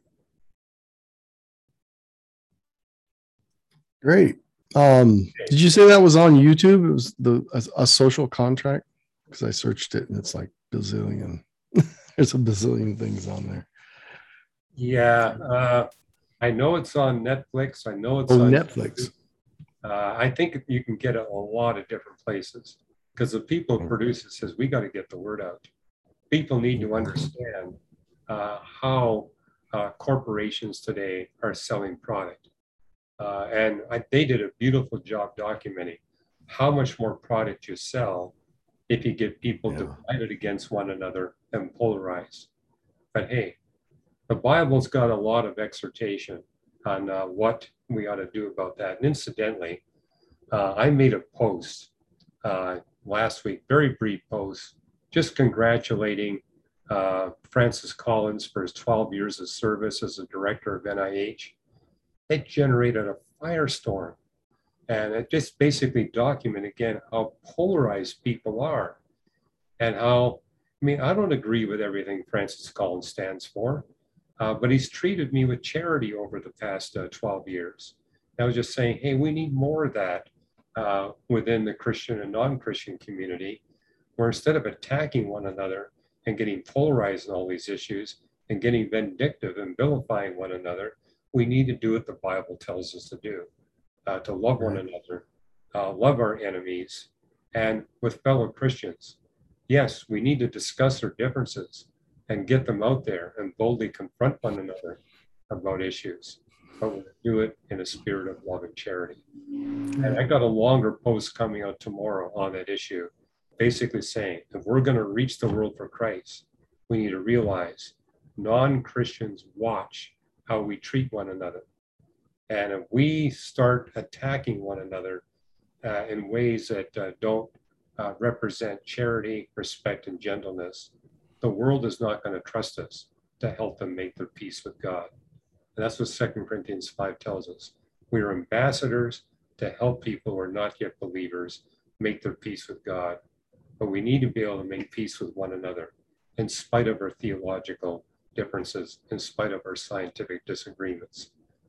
Great. Um, did you say that was on YouTube? It was the a, a social contract? Because I searched it and it's like bazillion. There's a bazillion things on there. Yeah, uh, I know it's on Netflix. I know it's oh, on Netflix. Uh, I think you can get it a lot of different places, because the people who produce it says we got to get the word out. People need to understand uh, how uh, corporations today are selling product. Uh, and I, they did a beautiful job documenting how much more product you sell if you get people yeah. divided against one another and polarized. But hey, the Bible's got a lot of exhortation on uh, what we ought to do about that. And incidentally, uh, I made a post uh, last week, very brief post, just congratulating uh, Francis Collins for his twelve years of service as a director of N I H. It generated a firestorm. And it just basically documented again how polarized people are, and how, I mean, I don't agree with everything Francis Collins stands for, uh, but he's treated me with charity over the past uh, twelve years. I was just saying, hey, we need more of that uh, within the Christian and non-Christian community, where instead of attacking one another and getting polarized in all these issues and getting vindictive and vilifying one another, we need to do what the Bible tells us to do. Uh, to love one another, uh, love our enemies, and with fellow Christians. Yes, we need to discuss our differences and get them out there and boldly confront one another about issues, but we'll do it in a spirit of love and charity. And I got a longer post coming out tomorrow on that issue, basically saying, if we're going to reach the world for Christ, we need to realize non-Christians watch how we treat one another. And if we start attacking one another uh, in ways that uh, don't uh, represent charity, respect, and gentleness, the world is not going to trust us to help them make their peace with God. And that's what Second Corinthians five tells us. We are ambassadors to help people who are not yet believers make their peace with God. But we need to be able to make peace with one another in spite of our theological differences, in spite of our scientific disagreements.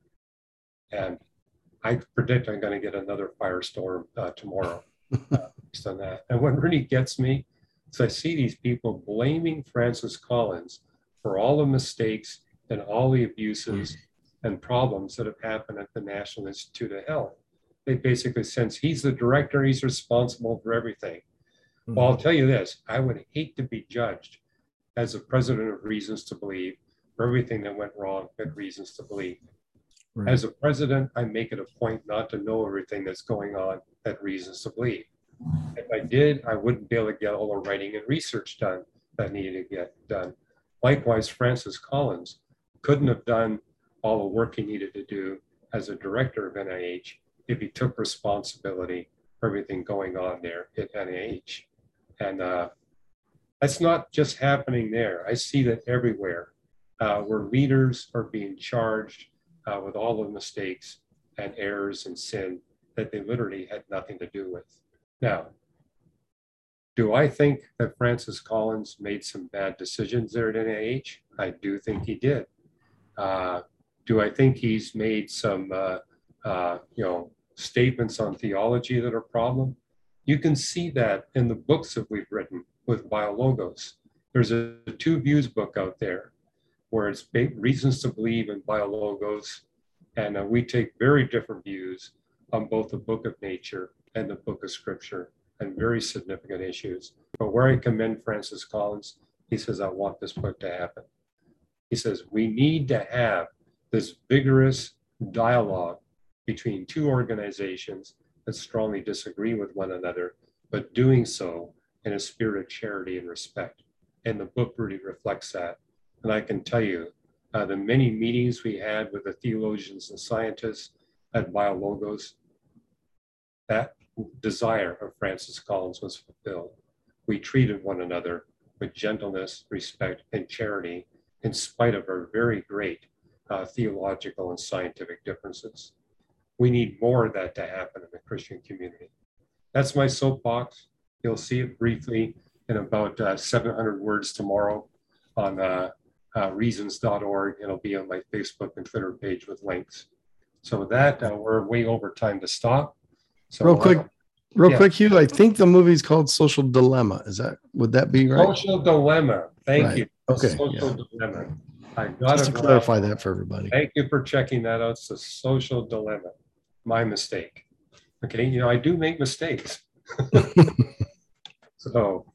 And I predict I'm going to get another firestorm uh, tomorrow uh, based on that. And what really gets me is I see these people blaming Francis Collins for all the mistakes and all the abuses and problems that have happened at the National Institute of Health. They basically, since he's the director, he's responsible for everything. Mm-hmm. Well, I'll tell you this, I would hate to be judged as a president of Reasons to Believe for everything that went wrong at Reasons to Believe. Right. As a president, I make it a point not to know everything that's going on at Reasons to Believe. If I did, I wouldn't be able to get all the writing and research done that needed to get done. Likewise, Francis Collins couldn't have done all the work he needed to do as a director of N I H if he took responsibility for everything going on there at N I H. And uh, that's not just happening there. I see that everywhere uh, where leaders are being charged Uh, with all the mistakes and errors and sin that they literally had nothing to do with. Now, do I think that Francis Collins made some bad decisions there at N I H? I do think he did. Uh, do I think he's made some, uh, uh, you know, statements on theology that are problem? You can see that in the books that we've written with Biologos. There's a, a two views book out there where it's reasons to believe in Biologos, and uh, we take very different views on both the book of nature and the book of scripture and very significant issues. But where I commend Francis Collins, he says, I want this book to happen. He says, we need to have this vigorous dialogue between two organizations that strongly disagree with one another, but doing so in a spirit of charity and respect. And the book really reflects that. And I can tell you, uh, the many meetings we had with the theologians and scientists at Biologos, that desire of Francis Collins was fulfilled. We treated one another with gentleness, respect, and charity, in spite of our very great uh, theological and scientific differences. We need more of that to happen in the Christian community. That's my soapbox. You'll see it briefly in about uh, seven hundred words tomorrow on uh, uh, reasons dot org. It'll be on my Facebook and Twitter page with links. So with that, uh, we're way over time to stop. So real quick, uh, real yeah. quick, Hugh, I think the movie's called Social Dilemma. Is that, would that be right? Social Dilemma. Thank Right. you. Okay. Social Yeah. Dilemma. I got Just it to right. clarify that for everybody. Thank you for checking that out. It's a social dilemma. My mistake. Okay, you know, I do make mistakes. So,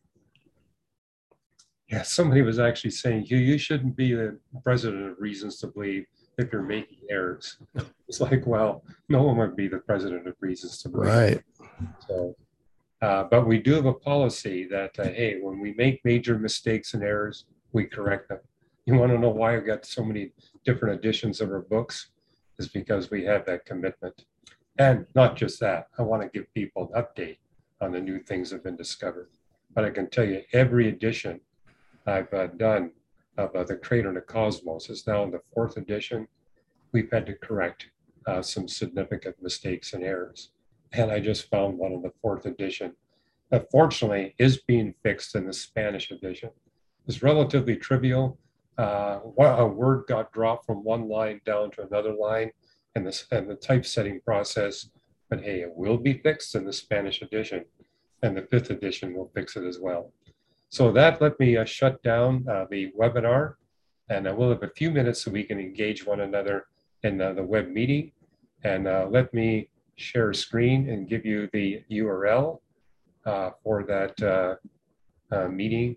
yeah, somebody was actually saying, Hugh, you shouldn't be the president of Reasons to Believe if you're making errors. It's like, well, no one would be the president of Reasons to Believe. Right. So, uh, but we do have a policy that, uh, hey, when we make major mistakes and errors, we correct them. You want to know why I've got so many different editions of our books? Is because we have that commitment. And not just that, I want to give people an update on the new things that have been discovered. But I can tell you, every edition I've uh, done of uh, The Creator and the Cosmos is now in the fourth edition. We've had to correct uh, some significant mistakes and errors. And I just found one in the fourth edition that fortunately is being fixed in the Spanish edition. It's relatively trivial. Uh, a word got dropped from one line down to another line in this and the typesetting process, but hey, it will be fixed in the Spanish edition, and the fifth edition will fix it as well. So that let me uh, shut down uh, the webinar, and uh, we'll have a few minutes so we can engage one another in uh, the web meeting. And uh, let me share a screen and give you the U R L uh, for that uh, uh, meeting.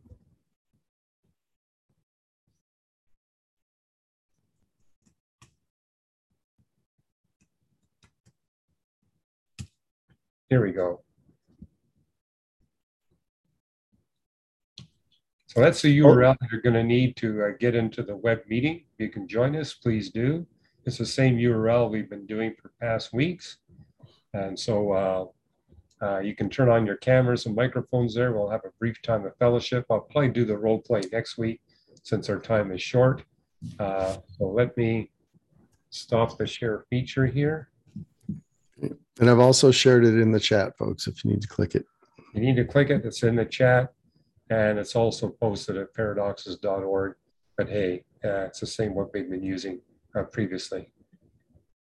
Here we go. So that's the U R L that you're going to need to uh, get into the web meeting. You can join us, please do. It's the same U R L we've been doing for past weeks. And so uh, uh, you can turn on your cameras and microphones there. We'll have a brief time of fellowship. I'll probably do the role play next week since our time is short. Uh, so let me stop the share feature here. And I've also shared it in the chat, folks, if you need to click it. You need to click it. It's in the chat. And it's also posted at paradoxes dot org. But hey, uh, it's the same what we've been using uh, previously.